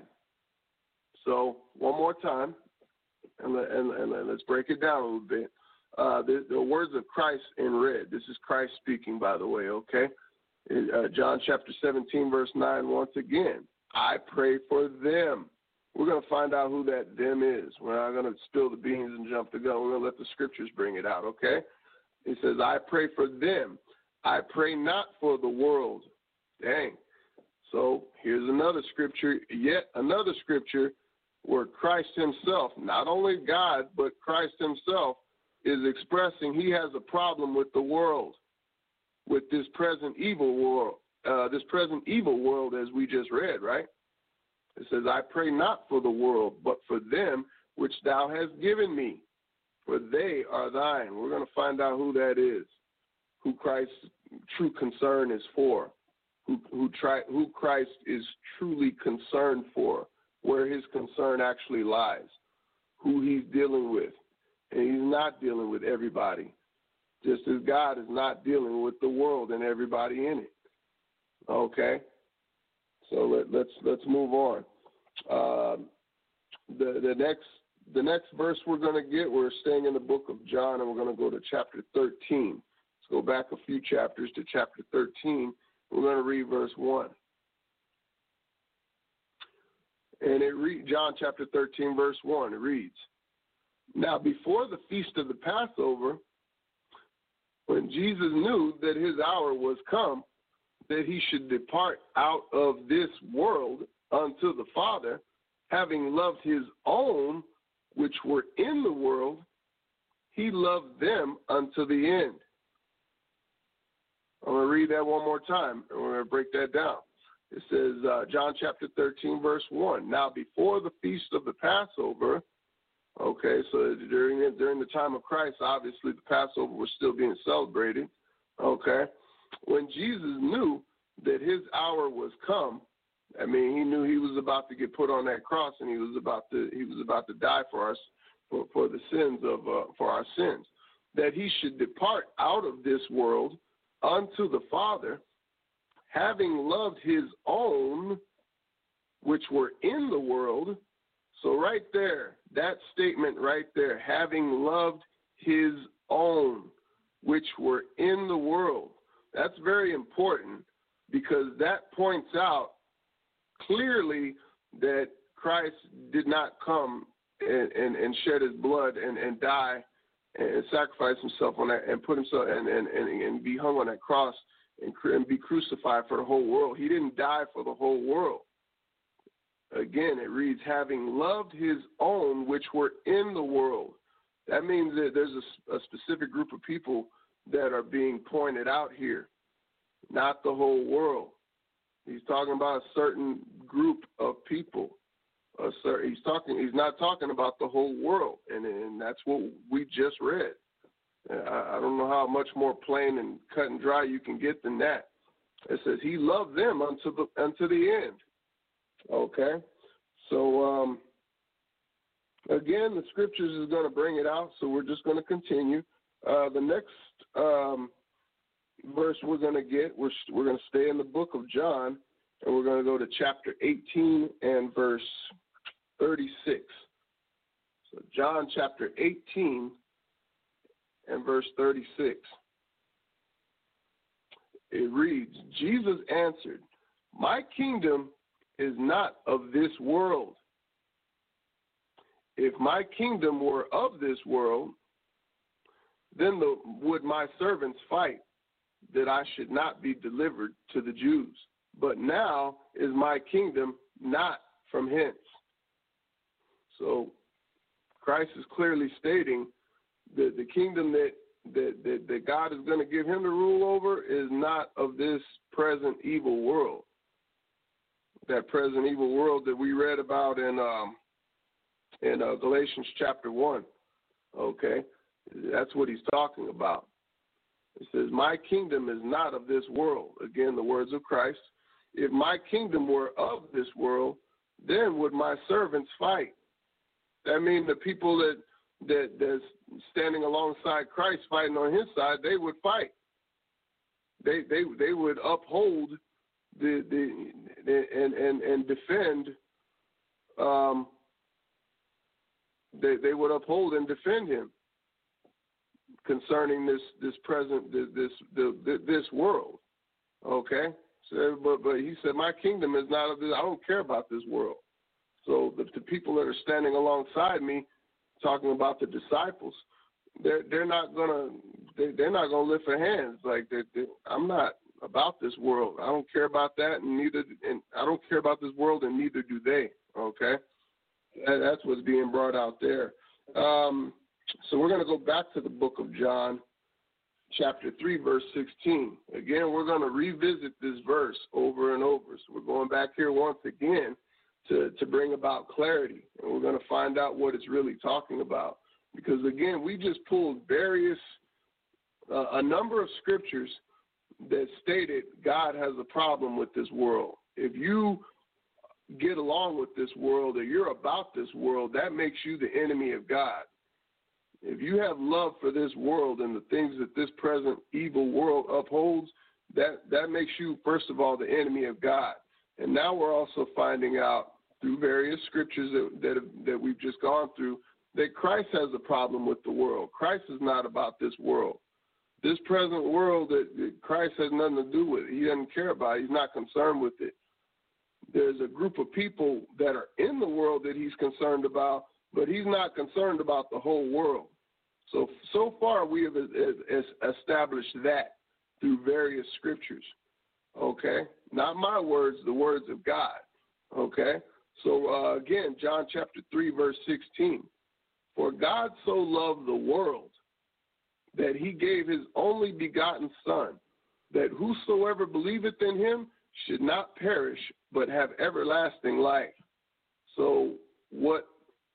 So one more time, and, and, and let's break it down a little bit. Uh, the, the words of Christ in red. This is Christ speaking, by the way, okay? Uh, John chapter seventeen, verse nine, once again. I pray for them. We're going to find out who that them is. We're not going to spill the beans and jump the gun. We're going to let the scriptures bring it out, okay? He says, I pray for them. I pray not for the world. Dang. So here's another scripture, yet another scripture where Christ himself, not only God, but Christ himself, is expressing he has a problem with the world, with this present evil world, uh, this present evil world as we just read, right? It says, I pray not for the world, but for them which thou hast given me, for they are thine. We're going to find out who that is, who Christ's true concern is for, who who, try, who Christ is truly concerned for, where his concern actually lies, who he's dealing with. And he's not dealing with everybody, just as God is not dealing with the world and everybody in it. Okay? So let, let's let's move on. Um, the the next the next verse we're going to get, we're staying in the book of John, and we're going to go to chapter thirteen. Let's go back a few chapters to chapter thirteen. We're going to read verse one. And it read John chapter thirteen, verse one. It reads, Now before the feast of the Passover, when Jesus knew that his hour was come, that he should depart out of this world unto the Father, having loved his own which were in the world, he loved them unto the end. I'm going to read that one more time, and we're going to break that down. It says, uh, John chapter thirteen, verse one, Now before the feast of the Passover, okay, so during during the time of Christ, obviously the Passover was still being celebrated, okay? When Jesus knew that his hour was come, I mean, he knew he was about to get put on that cross, and he was about to he was about to die for us for, for the sins of uh, for our sins, that he should depart out of this world unto the Father, having loved his own which were in the world. So right there, that statement right there, having loved his own which were in the world, that's very important, because that points out clearly that Christ did not come and, and, and shed his blood and, and die and sacrifice himself on that and put himself and, and, and, and be hung on that cross and, and be crucified for the whole world. He didn't die for the whole world. Again, it reads, having loved his own which were in the world. That means that there's a, a specific group of people that are being pointed out here, not the whole world. He's talking about a certain group of people. A certain, he's talking. He's not talking about the whole world, and, and that's what we just read. I, I don't know how much more plain and cut and dry you can get than that. It says he loved them unto the unto the end. Okay, so um, again, the scriptures is going to bring it out, so we're just going to continue. Uh, the next um, verse we're going to get, we're we're going to stay in the book of John, and we're going to go to chapter eighteen and verse thirty-six. So John chapter eighteen and verse thirty-six. It reads, Jesus answered, "My kingdom is not of this world. If my kingdom were of this world, then the, would my servants fight, that I should not be delivered to the Jews. But now is my kingdom not from hence." So Christ is clearly stating that the kingdom that, that, that, that God is going to give him to rule over is not of this present evil world. That present evil world that we read about in um, in uh, Galatians chapter one. Okay, that's what he's talking about. It says, "My kingdom is not of this world." Again, the words of Christ. If my kingdom were of this world, then would my servants fight. That means the people that that that's standing alongside Christ fighting on his side, they would fight. They they they would uphold the the, the and and and defend. Um, they they would uphold and defend him concerning this this present this this the, this world. Okay, so but but he said, "My kingdom is not of this. I don't care about this world." So the, the people that are standing alongside me, talking about the disciples, they're they're not gonna they, they're not gonna lift their hands like they, they, I'm not about this world. I don't care about that, and neither and I don't care about this world, and neither do they. Okay, that, that's what's being brought out there. Um, so we're gonna go back to the book of John, chapter three, verse sixteen. Again, we're gonna revisit this verse over and over. So we're going back here once again to, to bring about clarity, and we're going to find out what it's really talking about. Because, again, we just pulled various, uh, a number of scriptures that stated God has a problem with this world. If you get along with this world or you're about this world, that makes you the enemy of God. If you have love for this world and the things that this present evil world upholds, that, that makes you, first of all, the enemy of God. And now we're also finding out through various scriptures that that, have, that we've just gone through that Christ has a problem with the world. Christ is not about this world. This present world that, that Christ has nothing to do with. He doesn't care about it. He's not concerned with it. There's a group of people that are in the world that he's concerned about, but he's not concerned about the whole world. So, so far we have established that through various scriptures. Okay? Not my words, the words of God. Okay? So, uh, again, John chapter three, verse sixteen. "For God so loved the world that he gave his only begotten Son, that whosoever believeth in him should not perish, but have everlasting life." So what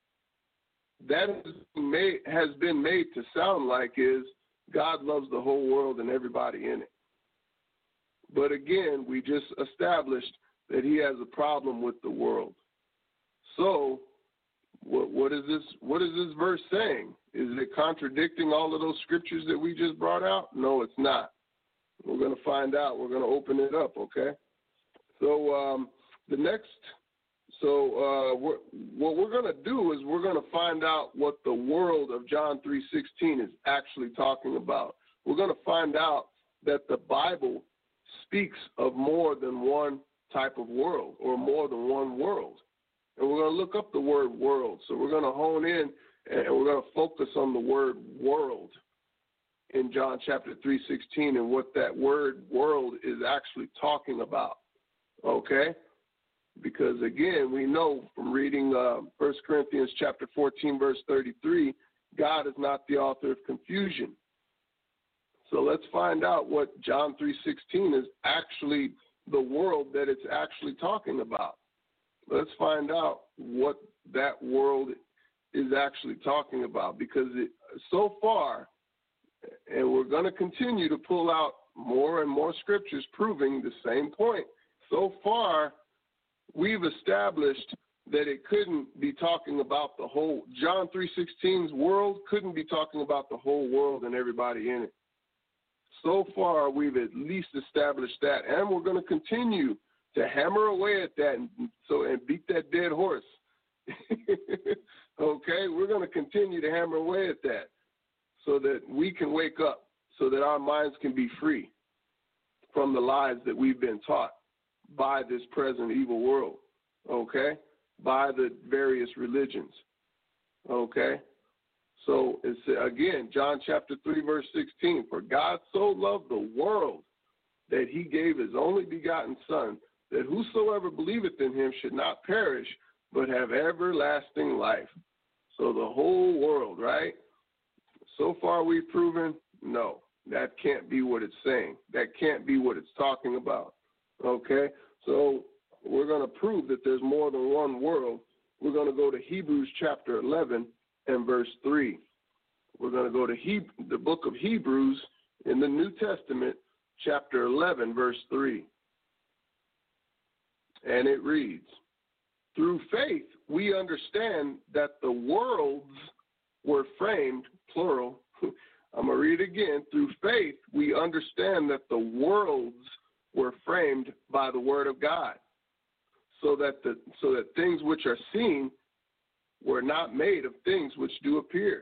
that has, made, has been made to sound like is God loves the whole world and everybody in it. But again, we just established that he has a problem with the world. So what, what is this what is this verse saying? Is it contradicting all of those scriptures that we just brought out? No, it's not. We're going to find out. We're going to open it up, okay? So um, the next, so uh, we're, what we're going to do is we're going to find out what the world of John three sixteen is actually talking about. We're going to find out that the Bible speaks of more than one type of world or more than one world. And we're going to look up the word world. So we're going to hone in and we're going to focus on the word world in John chapter three sixteen and what that word world is actually talking about. Okay? Because, again, we know from reading uh, First Corinthians chapter fourteen, verse thirty-three, God is not the author of confusion. So let's find out what John three sixteen is actually, the world that it's actually talking about. Let's find out what that world is actually talking about, because it, so far And we're going to continue to pull out more and more scriptures proving the same point. So far, we've established that it couldn't be talking about the whole, John three sixteen's world couldn't be talking about the whole world and everybody in it. So far, we've at least established that, and we're going to continue to hammer away at that and, so, and beat that dead horse. Okay, we're going to continue to hammer away at that so that we can wake up, so that our minds can be free from the lies that we've been taught by this present evil world, okay, by the various religions, okay. So it's, again, John chapter three, verse sixteen, for God so loved the world that he gave his only begotten Son, that whosoever believeth in him should not perish, but have everlasting life. So the whole world, right? So far we've proven, no, that can't be what it's saying. That can't be what it's talking about, okay? So we're going to prove that there's more than one world. We're going to go to Hebrews chapter eleven and verse three. We're going to go to he- the book of Hebrews in the New Testament, chapter eleven, verse three. And it reads, through faith we understand that the worlds were framed, plural. I'm going to read again. Through faith we understand that the worlds were framed by the word of God, so that the so that things which are seen were not made of things which do appear.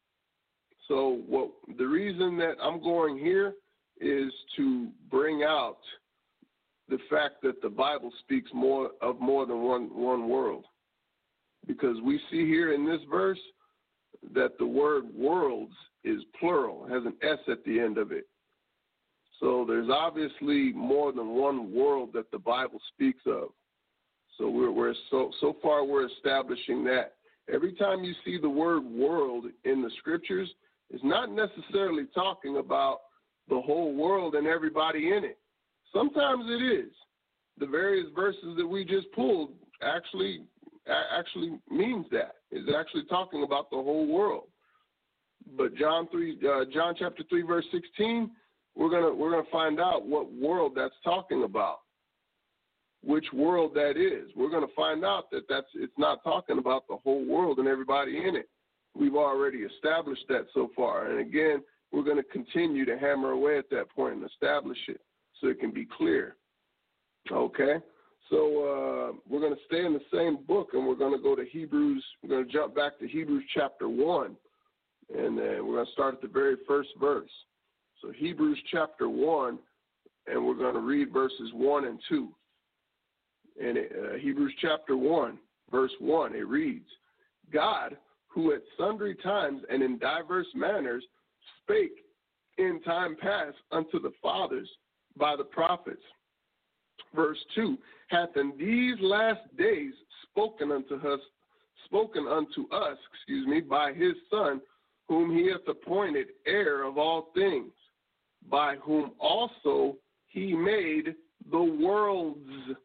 So what the reason that I'm going here is to bring out the fact that the Bible speaks more of more than one one world, because we see here in this verse that the word worlds is plural, has an S at the end of it. So there's obviously more than one world that the Bible speaks of. So we're, we're so so far we're establishing that. Every time you see the word world in the scriptures, it's not necessarily talking about the whole world and everybody in it. Sometimes it is. The various verses that we just pulled actually actually means that. It's actually talking about the whole world. But John three, uh, John chapter three, verse sixteen, we're gonna we're gonna find out what world that's talking about, which world that is. We're gonna find out that that's it's not talking about the whole world and everybody in it. We've already established that so far, and again, we're gonna continue to hammer away at that point and establish it so it can be clear. Okay. So uh, we're going to stay in the same book, and we're going to go to Hebrews. We're going to jump back to Hebrews chapter one, and then we're going to start at the very first verse. So Hebrews chapter one, and we're going to read verses one and two. And it, uh, Hebrews chapter one, verse one, it reads, God, who at sundry times and in diverse manners spake in time past unto the fathers by the prophets. Verse two, hath in these last days spoken unto us, spoken unto us, excuse me, by his Son, whom he hath appointed heir of all things, by whom also he made the worlds.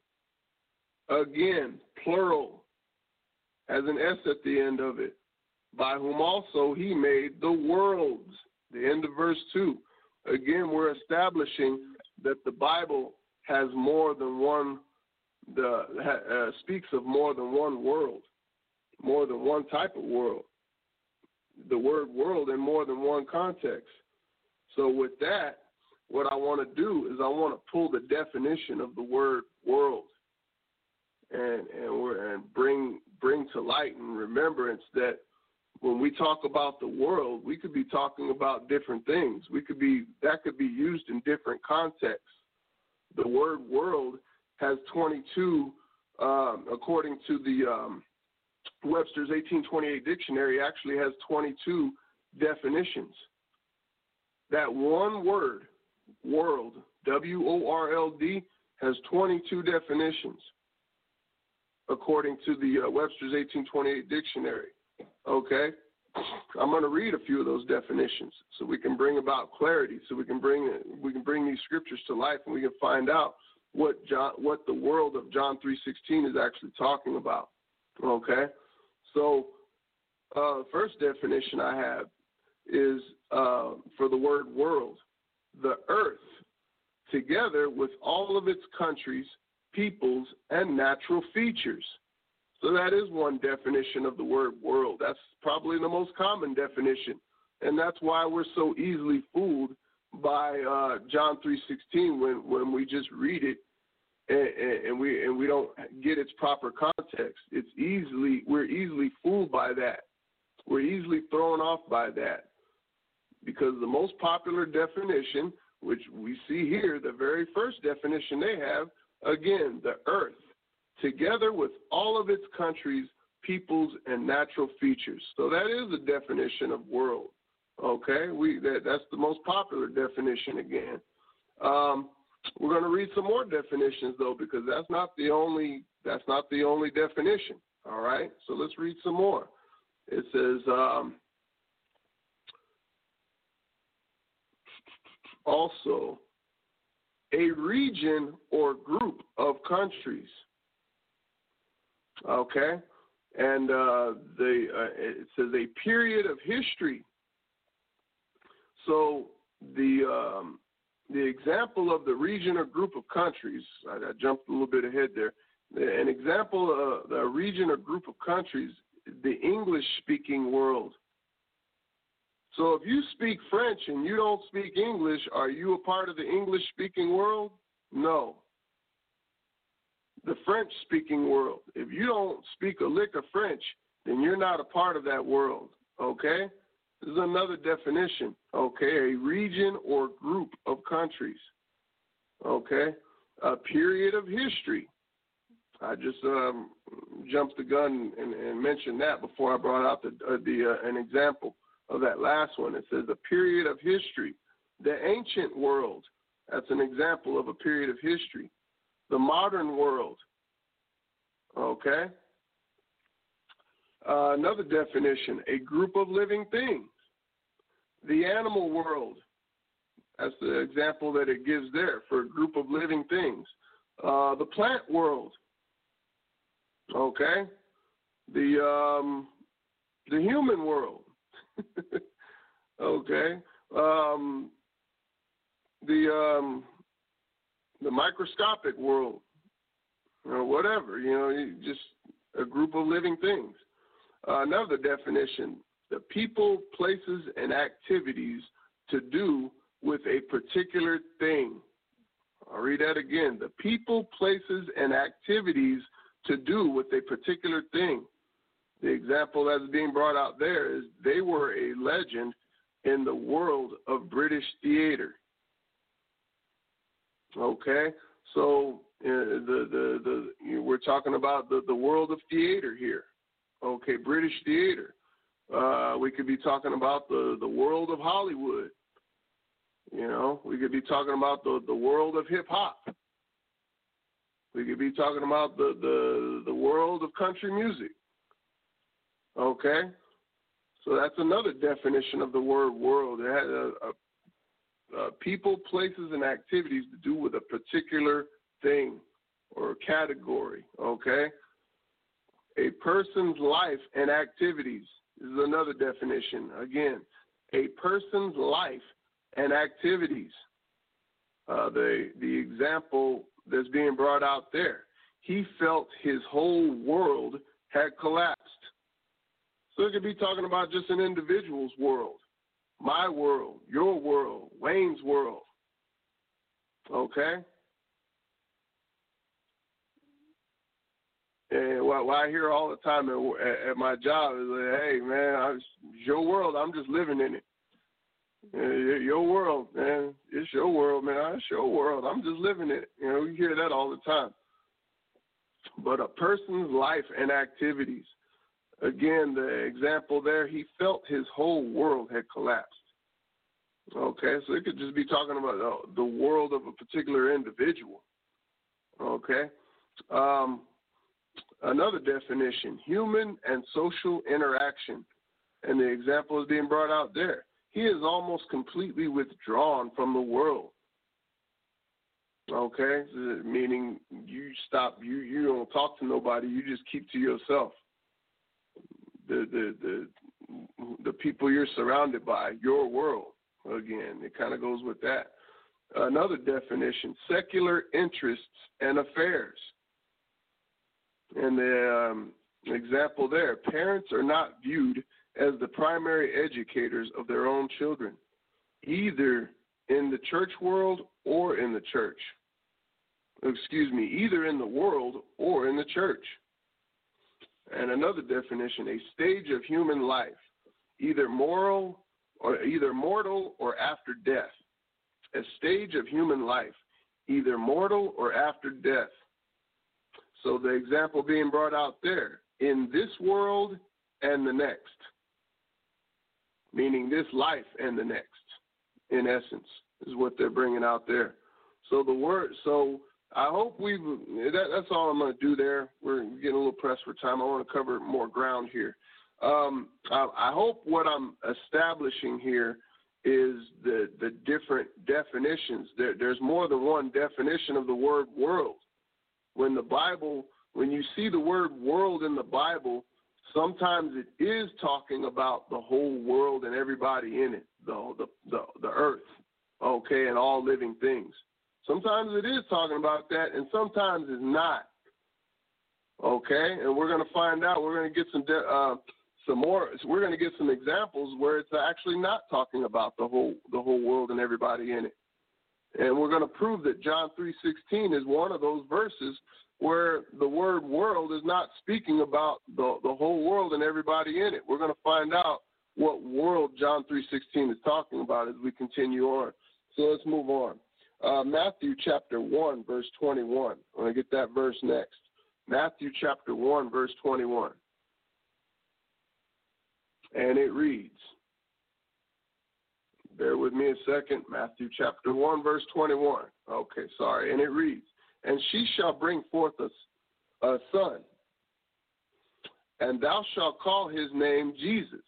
Again, plural, has an S at the end of it. By whom also he made the worlds. The end of verse two. Again, we're establishing that the Bible has more than one, the uh, speaks of more than one world, more than one type of world. The word world in more than one context. So with that, what I want to do is I want to pull the definition of the word world and and, we're, and bring bring to light and remembrance that when we talk about the world, we could be talking about different things. We could be that could be used in different contexts. The word world has twenty-two, um, according to the um, Webster's eighteen twenty-eight dictionary, actually has twenty-two definitions. That one word, world, W O R L D, has twenty-two definitions, according to the uh, Webster's eighteen twenty-eight dictionary. Okay? I'm going to read a few of those definitions so we can bring about clarity, so we can bring we can bring these scriptures to life, and we can find out what John, what the world of John three sixteen is actually talking about. Okay? So uh, first definition I have is uh, for the word world, the earth, together with all of its countries, peoples, and natural features. So that is one definition of the word world. That's probably the most common definition. And that's why we're so easily fooled by uh, John three sixteen when, when we just read it and, and we and we don't get its proper context. It's easily we're easily fooled by that. We're easily thrown off by that because the most popular definition, which we see here, the very first definition they have, again, the earth, together with all of its countries, peoples, and natural features. So that is a definition of world. Okay, we that, that's the most popular definition again. Um, we're going to read some more definitions though, because that's not the only that's not the only definition. All right, so let's read some more. It says um, also a region or group of countries. Okay, and uh, the uh, it says a period of history. So the um, the example of the region or group of countries, I, I jumped a little bit ahead there. An example of the region or group of countries, the English-speaking world. So if you speak French and you don't speak English, are you a part of the English-speaking world? No. The French-speaking world. If you don't speak a lick of French, then you're not a part of that world, okay? This is another definition, okay? A region or group of countries, okay? A period of history. I just um, jumped the gun and, and mentioned that before I brought out the, uh, the uh, an example of that last one. It says a period of history. The ancient world, that's an example of a period of history. The modern world, okay? Uh, another definition, a group of living things. The animal world, that's the example that it gives there for a group of living things. Uh, the plant world, okay? The um, the human world, okay? Um, the um, the microscopic world, or whatever, you know, just a group of living things. Uh, another definition, the people, places, and activities to do with a particular thing. I'll read that again. The people, places, and activities to do with a particular thing. The example that's being brought out there is they were a legend in the world of British theater. Okay, so uh, the, the, the, you know, we're talking about the, the world of theater here. Okay, British theater. Uh, we could be talking about the, the world of Hollywood. You know, we could be talking about the, the world of hip-hop. We could be talking about the, the, the world of country music. Okay? So that's another definition of the word world. It has a, a, a people, places, and activities to do with a particular thing or category. Okay? A person's life and activities. This is another definition. Again, a person's life and activities. Uh, the the example that's being brought out there. He felt his whole world had collapsed. So it could be talking about just an individual's world, my world, your world, Wayne's world. Okay? And what, what I hear all the time at, at my job is like, hey, man, I, it's your world. I'm just living in it. Your world, man. It's your world, man. It's your world. I'm just living in it. You know, we hear that all the time. But a person's life and activities, again, the example there, he felt his whole world had collapsed. Okay, so it could just be talking about uh, the world of a particular individual. Okay. Um, another definition, human and social interaction. And the example is being brought out there. He is almost completely withdrawn from the world. Okay, meaning you stop, you, you don't talk to nobody, you just keep to yourself. The the the the people you're surrounded by, your world. Again, it kind of goes with that. Another definition, secular interests and affairs. And the um, example there, parents are not viewed as the primary educators of their own children, either in the church world or in the church. Excuse me, either in the world or in the church. And another definition, a stage of human life, either moral or either mortal or after death. A stage of human life, either mortal or after death. So the example being brought out there, in this world and the next, meaning this life and the next, in essence, is what they're bringing out there. So the word, so I hope we've, that, that's all I'm going to do there. We're getting a little pressed for time. I want to cover more ground here. Um, I, I hope what I'm establishing here is the, the different definitions. There, there's more than one definition of the word world. When the Bible, when you see the word world in the Bible, sometimes it is talking about the whole world and everybody in it, the, the, the, the earth, okay, and all living things. Sometimes it is talking about that, and sometimes it's not, okay? And we're going to find out. We're going to get some de- uh, some more. We're going to get some examples where it's actually not talking about the whole the whole world and everybody in it. And we're going to prove that John three sixteen is one of those verses where the word world is not speaking about the, the whole world and everybody in it. We're going to find out what world John three sixteen is talking about as we continue on. So let's move on. Uh, Matthew chapter one, verse twenty-one. I'm going to get that verse next. Matthew chapter one, verse twenty-one. And it reads, bear with me a second, Matthew chapter one, verse twenty-one. Okay, sorry. And it reads, and she shall bring forth a, a son, and thou shalt call his name Jesus.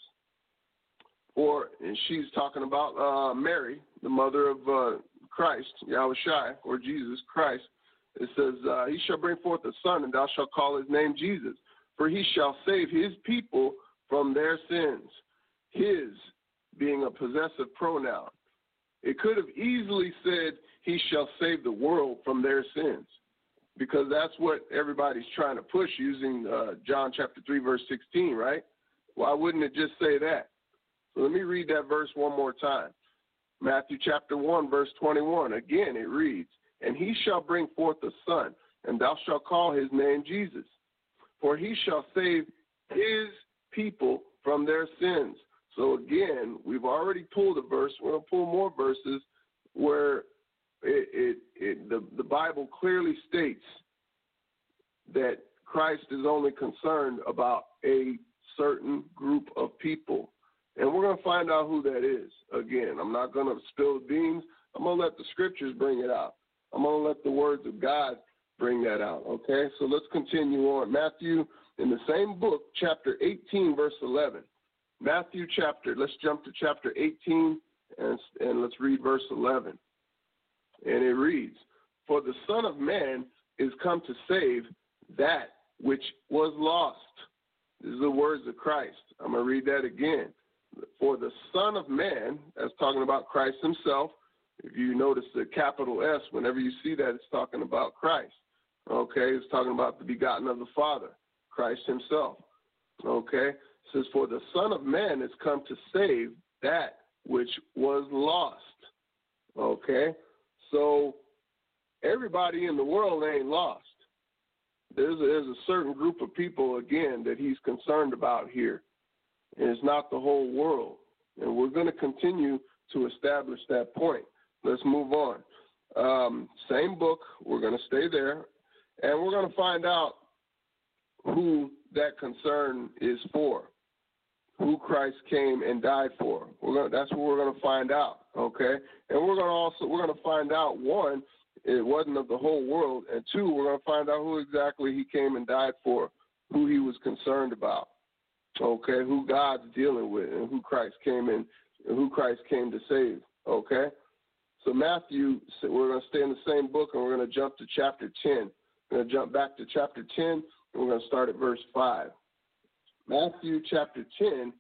For, and she's talking about uh, Mary, the mother of uh, Christ, Yahushua, or Jesus Christ. It says, uh, he shall bring forth a son, and thou shalt call his name Jesus. For he shall save his people from their sins. His being a possessive pronoun. It could have easily said, he shall save the world from their sins, because that's what everybody's trying to push using uh, John chapter three, verse sixteen, right? Why wouldn't it just say that? So let me read that verse one more time. Matthew chapter one, verse twenty-one. Again, it reads, and he shall bring forth a son, and thou shalt call his name Jesus. For he shall save his people from their sins. So again, we've already pulled a verse. We're going to pull more verses where it, it, it, the, the Bible clearly states that Christ is only concerned about a certain group of people. And we're going to find out who that is. Again, I'm not going to spill the beans. I'm going to let the scriptures bring it out. I'm going to let the words of God bring that out, okay? So let's continue on. Matthew, in the same book, chapter eighteen, verse eleven. Matthew chapter, let's jump to chapter eighteen, and, and let's read verse eleven. And it reads, for the Son of Man is come to save that which was lost. These are the words of Christ. I'm going to read that again. For the Son of Man, that's talking about Christ himself. If you notice the capital S, whenever you see that, it's talking about Christ. Okay, it's talking about the begotten of the Father, Christ himself. Okay, it says, for the Son of Man is come to save that which was lost. Okay, so everybody in the world ain't lost. There's a, there's a certain group of people, again, that he's concerned about here. And it's not the whole world. And we're going to continue to establish that point. Let's move on. Um, same book. We're going to stay there. And we're going to find out who that concern is for, who Christ came and died for. We're going to, that's what we're going to find out, okay? And we're going to also we're going to find out, one, it wasn't of the whole world, and two, we're going to find out who exactly he came and died for, who he was concerned about. Okay, who God's dealing with, and who Christ came in, and who Christ came to save. Okay, so Matthew, we're going to stay in the same book, and we're going to jump to chapter ten. We're going to jump back to chapter ten, and we're going to start at verse five. Matthew chapter ten,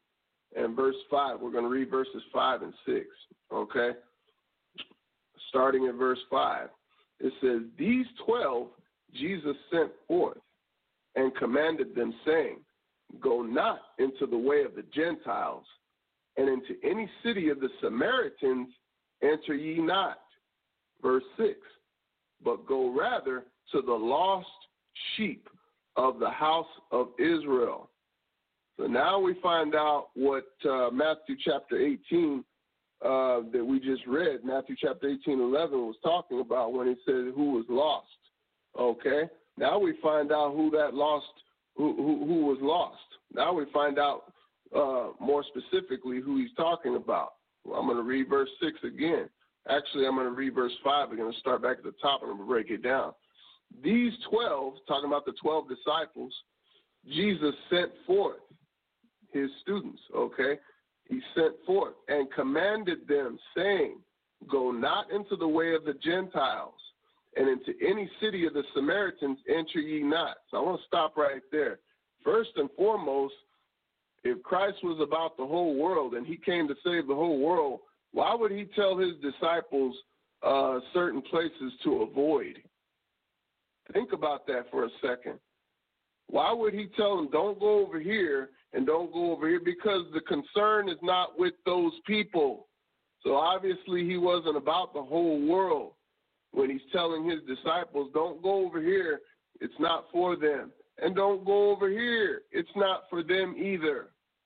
and verse five. We're going to read verses five and six, okay? Starting at verse five. It says, "These twelve Jesus sent forth and commanded them, saying, Go not into the way of the Gentiles, and into any city of the Samaritans enter ye not." Verse six, "But go rather to the lost sheep of the house of Israel." So now we find out what uh, Matthew chapter eighteen uh, that we just read, Matthew chapter eighteen, eleven, was talking about when he said who was lost. Okay? Now we find out who that lost, who, who, who was lost. Now we find out uh, more specifically who he's talking about. Well, I'm going to read verse six again. Actually, I'm going to read verse five. We're going to start back at the top and I'm going to break it down. These twelve, talking about the twelve disciples, Jesus sent forth his students, okay? He sent forth and commanded them, saying, Go not into the way of the Gentiles, and into any city of the Samaritans enter ye not. So I want to stop right there. First and foremost, if Christ was about the whole world and he came to save the whole world, why would he tell his disciples uh, certain places to avoid? Think about that for a second. Why would he tell them, don't go over here and don't go over here? Because the concern is not with those people. So obviously he wasn't about the whole world. When he's telling his disciples, don't go over here, it's not for them. And don't go over here, it's not for them either.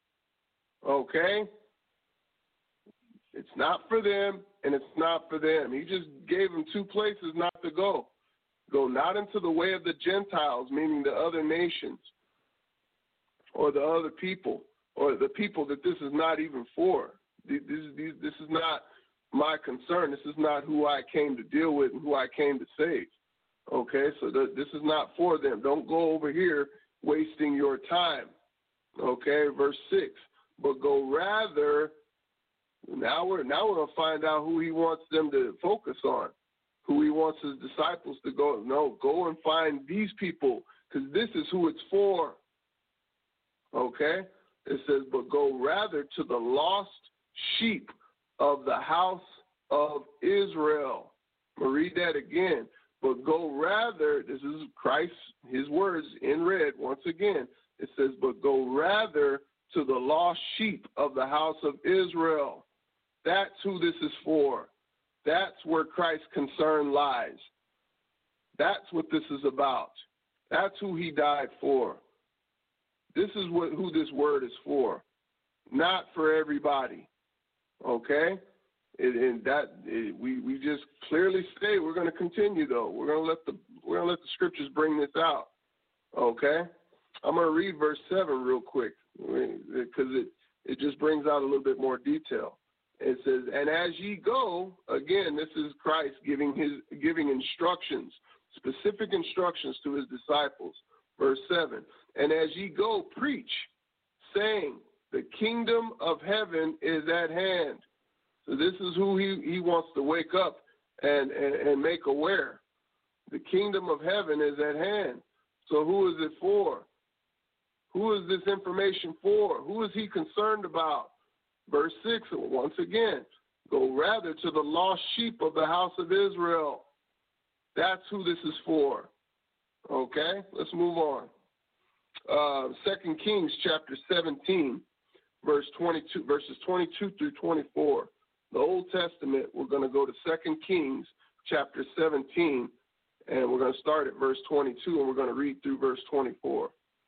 Okay? It's not for them, and it's not for them. He just gave them two places not to go. Go not into the way of the Gentiles, meaning the other nations, or the other people, or the people that this is not even for. This, this, this is not my concern. This is not who I came to deal with and who I came to save. Okay, so th- this is not for them. Don't go over here wasting your time. Okay, verse six. But go rather, now we're, now we're going to find out who he wants them to focus on, who he wants his disciples to go. No, go and find these people, because this is who it's for. Okay, it says, but go rather to the lost sheep of the house of Israel. I'm going to read that again. But go rather, this is Christ, his words in red once again. It says, but go rather to the lost sheep of the house of Israel. That's who this is for. That's where Christ's concern lies. That's what this is about. That's who he died for. This is what who this word is for, not for everybody. Okay? It, and that it, we we just clearly say we're going to continue though. We're going to let the we're going to let the scriptures bring this out. Okay? I'm going to read verse seven real quick because it it just brings out a little bit more detail. It says, "And as ye go," again, this is Christ giving his giving instructions, specific instructions to his disciples. Verse seven, "And as ye go, preach, saying, the kingdom of heaven is at hand." So this is who he, he wants to wake up and, and, and make aware. The kingdom of heaven is at hand. So who is it for? Who is this information for? Who is he concerned about? Verse six, once again, go rather to the lost sheep of the house of Israel. That's who this is for. Okay, let's move on. Uh, Second Kings chapter seventeen, verse twenty-two, verses twenty-two through twenty-four. The Old Testament, we're going to go to Second Kings chapter seventeen, and we're going to start at verse twenty-two, and we're going to read through verse twenty-four.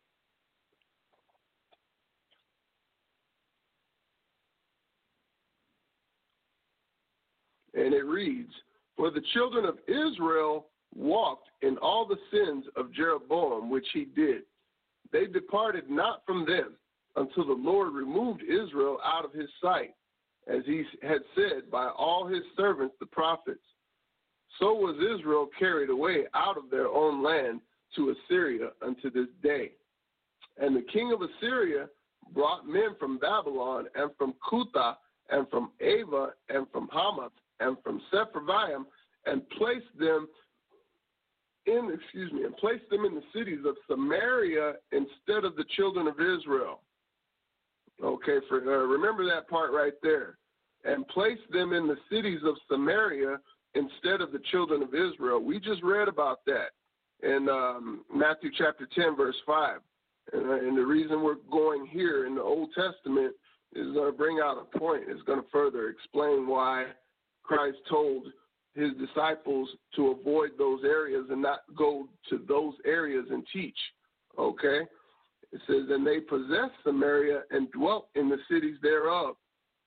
And it reads, "For the children of Israel walked in all the sins of Jeroboam, which he did. They departed not from them until the Lord removed Israel out of his sight, as he had said by all his servants the prophets. So was Israel carried away out of their own land to Assyria unto this day. And the king of Assyria brought men from Babylon and from Cutha and from Ava and from Hamath and from Sepharvaim and placed them in, excuse me, and placed them in the cities of Samaria instead of the children of Israel." Okay, for uh, remember that part right there. And placed them in the cities of Samaria instead of the children of Israel. We just read about that in um, Matthew chapter ten, verse five. And, uh, and the reason we're going here in the Old Testament is going to bring out a point. It's going to further explain why Christ told his disciples to avoid those areas and not go to those areas and teach. Okay? It says, and they possessed Samaria and dwelt in the cities thereof.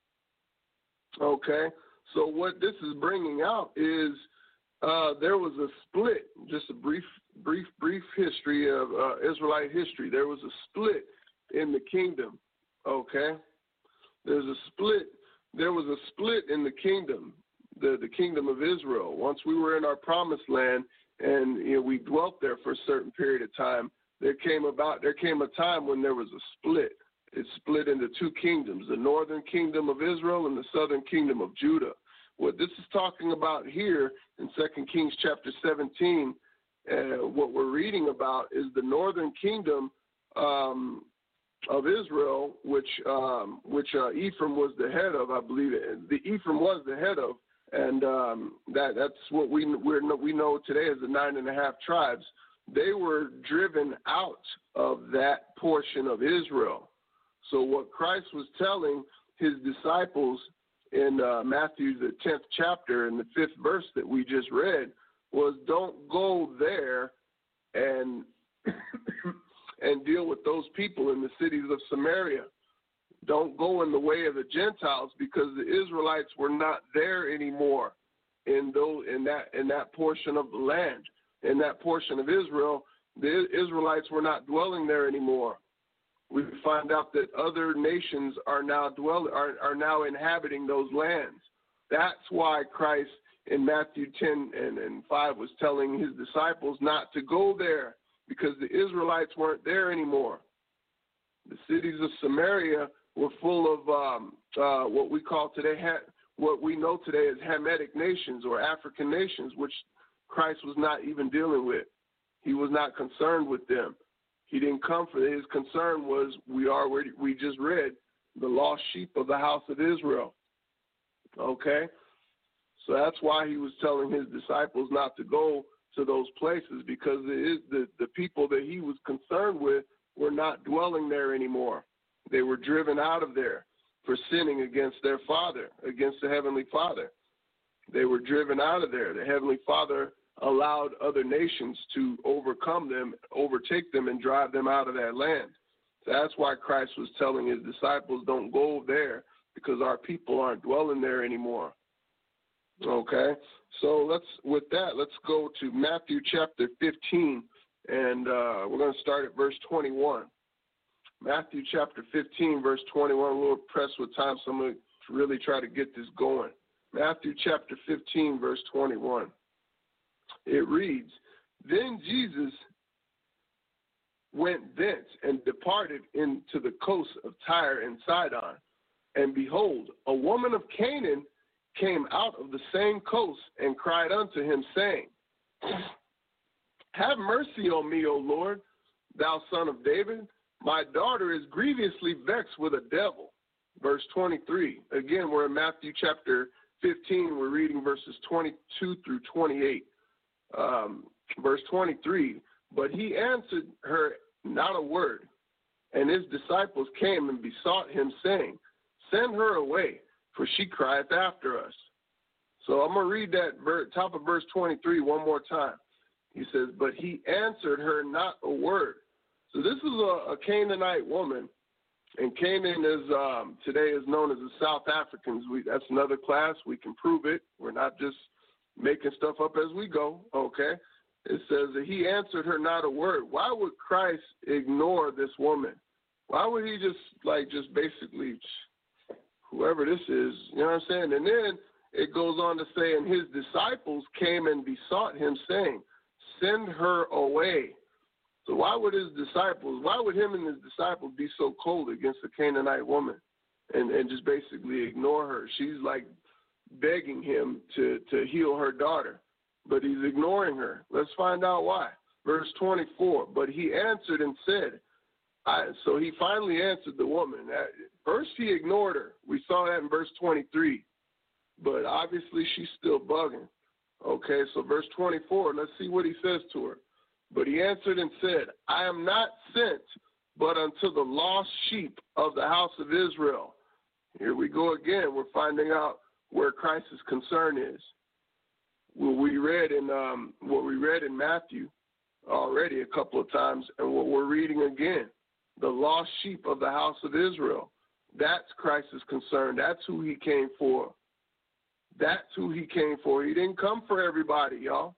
Okay? So what this is bringing out is uh, there was a split, just a brief, brief, brief history of uh, Israelite history. There was a split in the kingdom. Okay? There's a split. There was a split in the kingdom, the, the kingdom of Israel. Once we were in our promised land and you know, we dwelt there for a certain period of time, there came about there came a time when there was a split. It split into two kingdoms, the northern kingdom of Israel and the southern kingdom of Judah. What this is talking about here in Second Kings chapter seventeen, uh, what we're reading about is the northern kingdom um, of Israel, which um, which uh, Ephraim was the head of, I believe. The Ephraim was the head of, and um, that that's what we we're, we know today as the nine and a half tribes. They were driven out of that portion of Israel. So what Christ was telling his disciples in uh, Matthew, the tenth chapter, in the fifth verse that we just read, was don't go there and and deal with those people in the cities of Samaria. Don't go in the way of the Gentiles, because the Israelites were not there anymore in those, in that in that portion of the land. In that portion of Israel, the Israelites were not dwelling there anymore. We find out that other nations are now dwelling, are, are now inhabiting those lands. That's why Christ in Matthew ten and, and five was telling his disciples not to go there, because the Israelites weren't there anymore. The cities of Samaria were full of um, uh, what we call today, what we know today as Hamitic nations or African nations, which Christ was not even dealing with. He was not concerned with them. He didn't come for his concern was we already we just read the lost sheep of the house of Israel. Okay, so that's why he was telling his disciples not to go to those places, because it is the the people that he was concerned with were not dwelling there anymore. They were driven out of there for sinning against their Father, against the Heavenly Father. They were driven out of there. The Heavenly Father allowed other nations to overcome them, overtake them, and drive them out of that land. So that's why Christ was telling his disciples, don't go there, because our people aren't dwelling there anymore. Okay, so let's with that, let's go to Matthew chapter fifteen, and uh, we're going to start at verse twenty-one. Matthew chapter fifteen, verse twenty-one. We're a little pressed with time, so I'm going to really try to get this going. Matthew chapter fifteen, verse twenty-one. It reads, then Jesus went thence and departed into the coast of Tyre and Sidon. And behold, a woman of Canaan came out of the same coast and cried unto him, saying, have mercy on me, O Lord, thou son of David. My daughter is grievously vexed with a devil. Verse twenty-three. Again, we're in Matthew chapter fifteen. We're reading verses twenty-two through twenty-eight. Um, verse twenty-three. But he answered her not a word. And his disciples came and besought him, saying, send her away, for she crieth after us. So I'm going to read that ver- top of verse twenty-three one more time. He says, but he answered her not a word. So this is a, a Canaanite woman, and Canaan is um, today is known as the South Africans. We, that's another class. We can prove it. We're not just making stuff up as we go, okay? It says that he answered her not a word. Why would Christ ignore this woman? Why would he just, like, just basically, whoever this is, you know what I'm saying? And then it goes on to say, and his disciples came and besought him, saying, send her away. So why would his disciples, why would him and his disciples be so cold against the Canaanite woman and, and just basically ignore her? She's like begging him to, to heal her daughter, but he's ignoring her. Let's find out why. Verse twenty-four, but he answered and said, I, so he finally answered the woman. At first, he ignored her. We saw that in verse twenty-three. But obviously, she's still bugging. Okay, so verse twenty-four, let's see what he says to her. But he answered and said, I am not sent but unto the lost sheep of the house of Israel. Here we go again. We're finding out where Christ's concern is. What we read in um, what we read in Matthew already a couple of times, and what we're reading again, the lost sheep of the house of Israel. That's Christ's concern. That's who he came for. That's who he came for. He didn't come for everybody, y'all.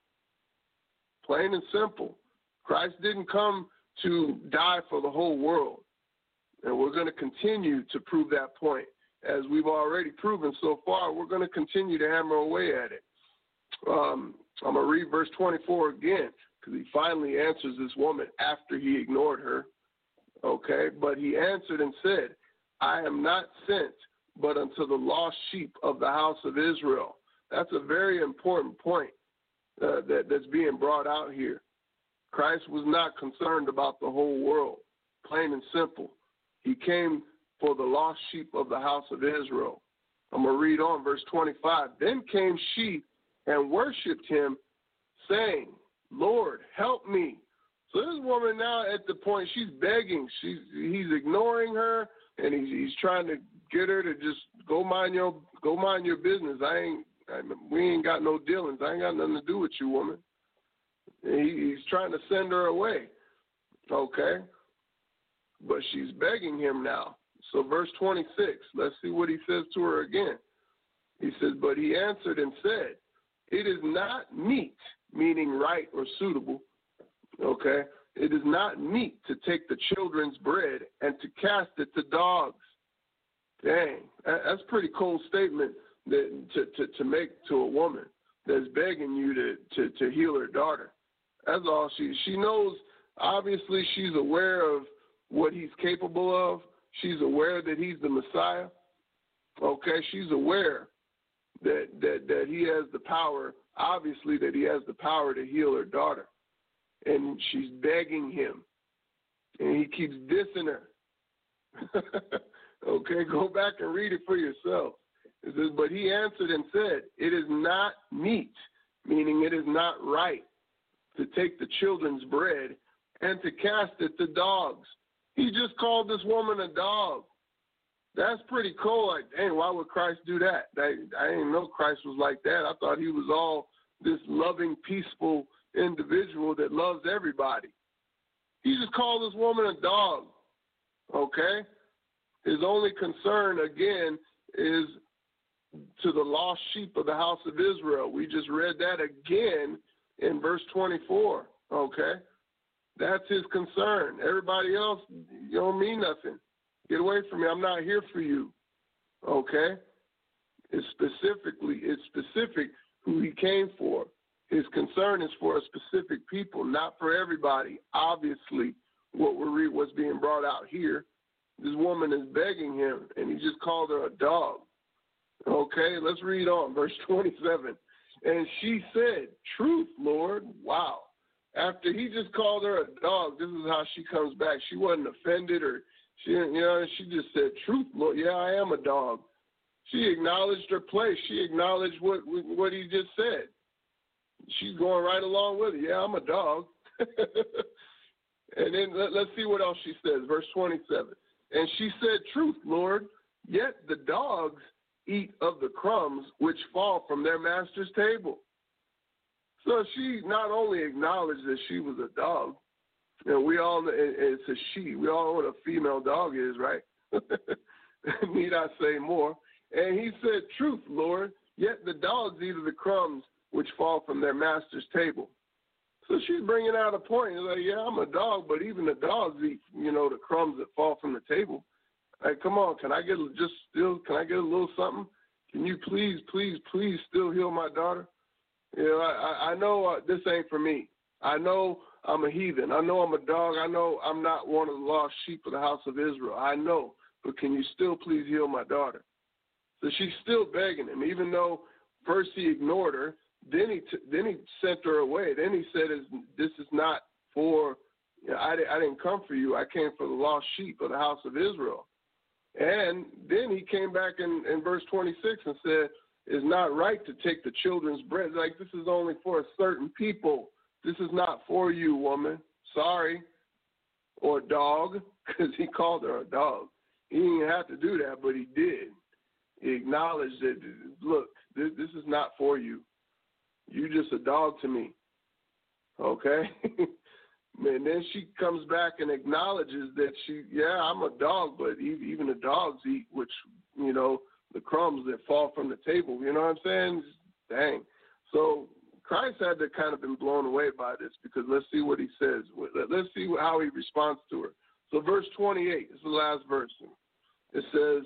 Plain and simple. Christ didn't come to die for the whole world. And we're going to continue to prove that point. As we've already proven so far, we're going to continue to hammer away at it. Um, I'm going to read verse twenty-four again, because he finally answers this woman after he ignored her. Okay, but he answered and said, I am not sent but unto the lost sheep of the house of Israel. That's a very important point uh, that, that's being brought out here. Christ was not concerned about the whole world, plain and simple. He came for the lost sheep of the house of Israel. I'm going to read on verse twenty-five. Then came she and worshipped him, saying, Lord, help me. So this woman now at the point, she's begging. She's, he's ignoring her, and he's, he's trying to get her to just go mind your go mind your business. I ain't I, we ain't got no dealings. I ain't got nothing to do with you, woman. And he, he's trying to send her away. Okay, but she's begging him now. So verse twenty-six. Let's see what he says to her again. He says, but he answered and said, it is not meet, meaning right or suitable. Okay, it is not meet to take the children's bread and to cast it to dogs. Dang, that's a pretty cold statement that, to, to, to make to a woman that's begging you to, to, to heal her daughter. That's all she she knows. Obviously, she's aware of what he's capable of. She's aware that he's the Messiah. Okay, she's aware that, that, that he has the power, obviously that he has the power to heal her daughter. And she's begging him. And he keeps dissing her. Okay, go back and read it for yourself. It says, but he answered and said, it is not meet, meaning it is not right, to take the children's bread and to cast it to dogs. He just called this woman a dog. That's pretty cool. Like, dang, why would Christ do that? I, I didn't know Christ was like that. I thought he was all this loving, peaceful individual that loves everybody. He just called this woman a dog. Okay? His only concern, again, is to the lost sheep of the house of Israel. We just read that again in verse twenty-four, okay? That's his concern. Everybody else, you don't mean nothing. Get away from me. I'm not here for you, okay? It's specifically, it's specific who he came for. His concern is for a specific people, not for everybody. Obviously, what we're re- what's being brought out here, this woman is begging him, and he just called her a dog. Okay, let's read on, verse twenty-seven. And she said, truth, Lord. Wow. After he just called her a dog, this is how she comes back. She wasn't offended, or she, you know, she just said, truth, Lord. Yeah, I am a dog. She acknowledged her place. She acknowledged what what he just said. She's going right along with it. Yeah, I'm a dog. And then let, let's see what else she says. Verse twenty-seven. And she said, truth, Lord, yet the dogs eat of the crumbs which fall from their master's table. So she not only acknowledged that she was a dog, and we all know it's a she. We all know what a female dog is, right? Need I say more? And he said, truth, Lord, yet the dogs eat of the crumbs which fall from their master's table. So she's bringing out a point. It's like, yeah, I'm a dog, but even the dogs eat, you know, the crumbs that fall from the table. Like, come on, can I get just still, can I get a little something? Can you please, please, please still heal my daughter? You know, I, I know uh, this ain't for me. I know I'm a heathen. I know I'm a dog. I know I'm not one of the lost sheep of the house of Israel. I know, but can you still please heal my daughter? So she's still begging him, even though first he ignored her. Then he t- then he sent her away. Then he said, "This is not for. You know, I, I didn't come for you. I came for the lost sheep of the house of Israel. And then he came back in, in verse twenty-six and said, it's not right to take the children's bread. Like, this is only for a certain people. This is not for you, woman. Sorry. Or dog, because he called her a dog. He didn't have to do that, but he did. He acknowledged that, look, this, this is not for you. You're just a dog to me. Okay? And then she comes back and acknowledges that she, yeah, I'm a dog, but even the dogs eat, which, you know, the crumbs that fall from the table. You know what I'm saying? Dang. So Christ had to kind of been blown away by this, because let's see what he says. Let's see how he responds to her. So verse twenty-eight is the last verse. It says,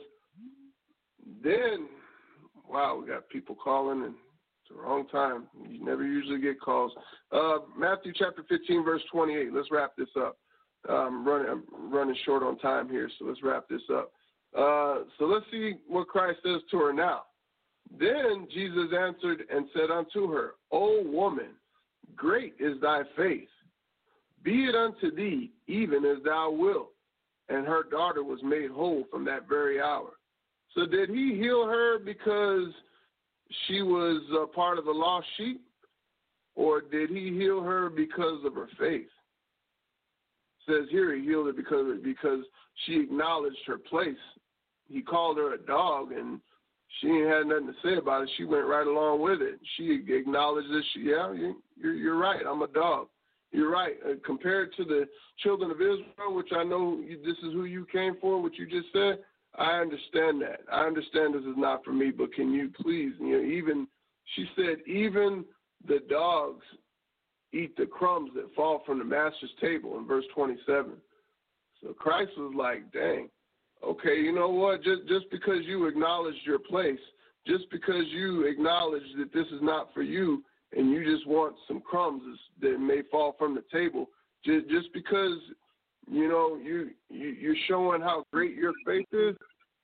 then, wow, we got people calling, and it's the wrong time. You never usually get calls. Uh, Matthew chapter fifteen, verse twenty-eight. Let's wrap this up. Um, running, I'm running short on time here, so let's wrap this up. Uh, so let's see what Christ says to her now. Then Jesus answered and said unto her, O woman, great is thy faith. Be it unto thee even as thou wilt. And her daughter was made whole from that very hour. So did he heal her because she was a part of the lost sheep? Or did he heal her because of her faith? It says here he healed her because, because she acknowledged her place. He called her a dog, and she ain't had nothing to say about it. She went right along with it. She acknowledged that, she, yeah, you're, you're right, I'm a dog. You're right. Uh, compared to the children of Israel, which I know you, this is who you came for, what you just said, I understand that. I understand this is not for me, but can you please, you know, even, she said, even the dogs eat the crumbs that fall from the master's table in verse twenty-seven. So Christ was like, dang, okay, you know what, just, just because you acknowledged your place, just because you acknowledge that this is not for you and you just want some crumbs that may fall from the table, just, just because, you know, you, you, you're showing how great your faith is.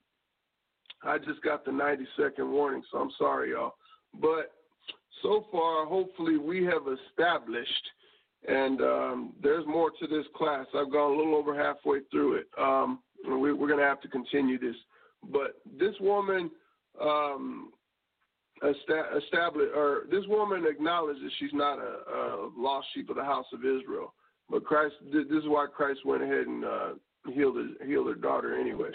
I just got the ninety second warning, so I'm sorry, y'all. But so far, hopefully, we have established, and um, there's more to this class. I've gone a little over halfway through it. Um, we, we're going to have to continue this. But this woman um, established, or this woman acknowledged that she's not a, a lost sheep of the house of Israel. But Christ, this is why Christ went ahead and uh, healed, her, healed her daughter anyway.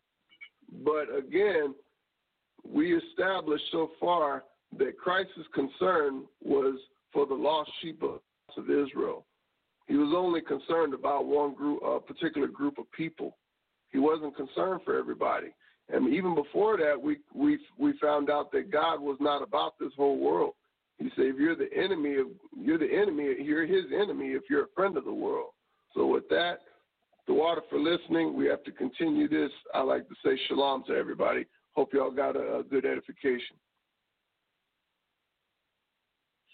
But again, we established so far that Christ's concern was for the lost sheep of Israel. He was only concerned about one group, a particular group of people. He wasn't concerned for everybody. And even before that, we we we found out that God was not about this whole world. He said, if you're the enemy of you're the enemy, you're his enemy if you're a friend of the world. So with that, the water for listening, we have to continue this. I like to say shalom to everybody. Hope y'all got a, a good edification.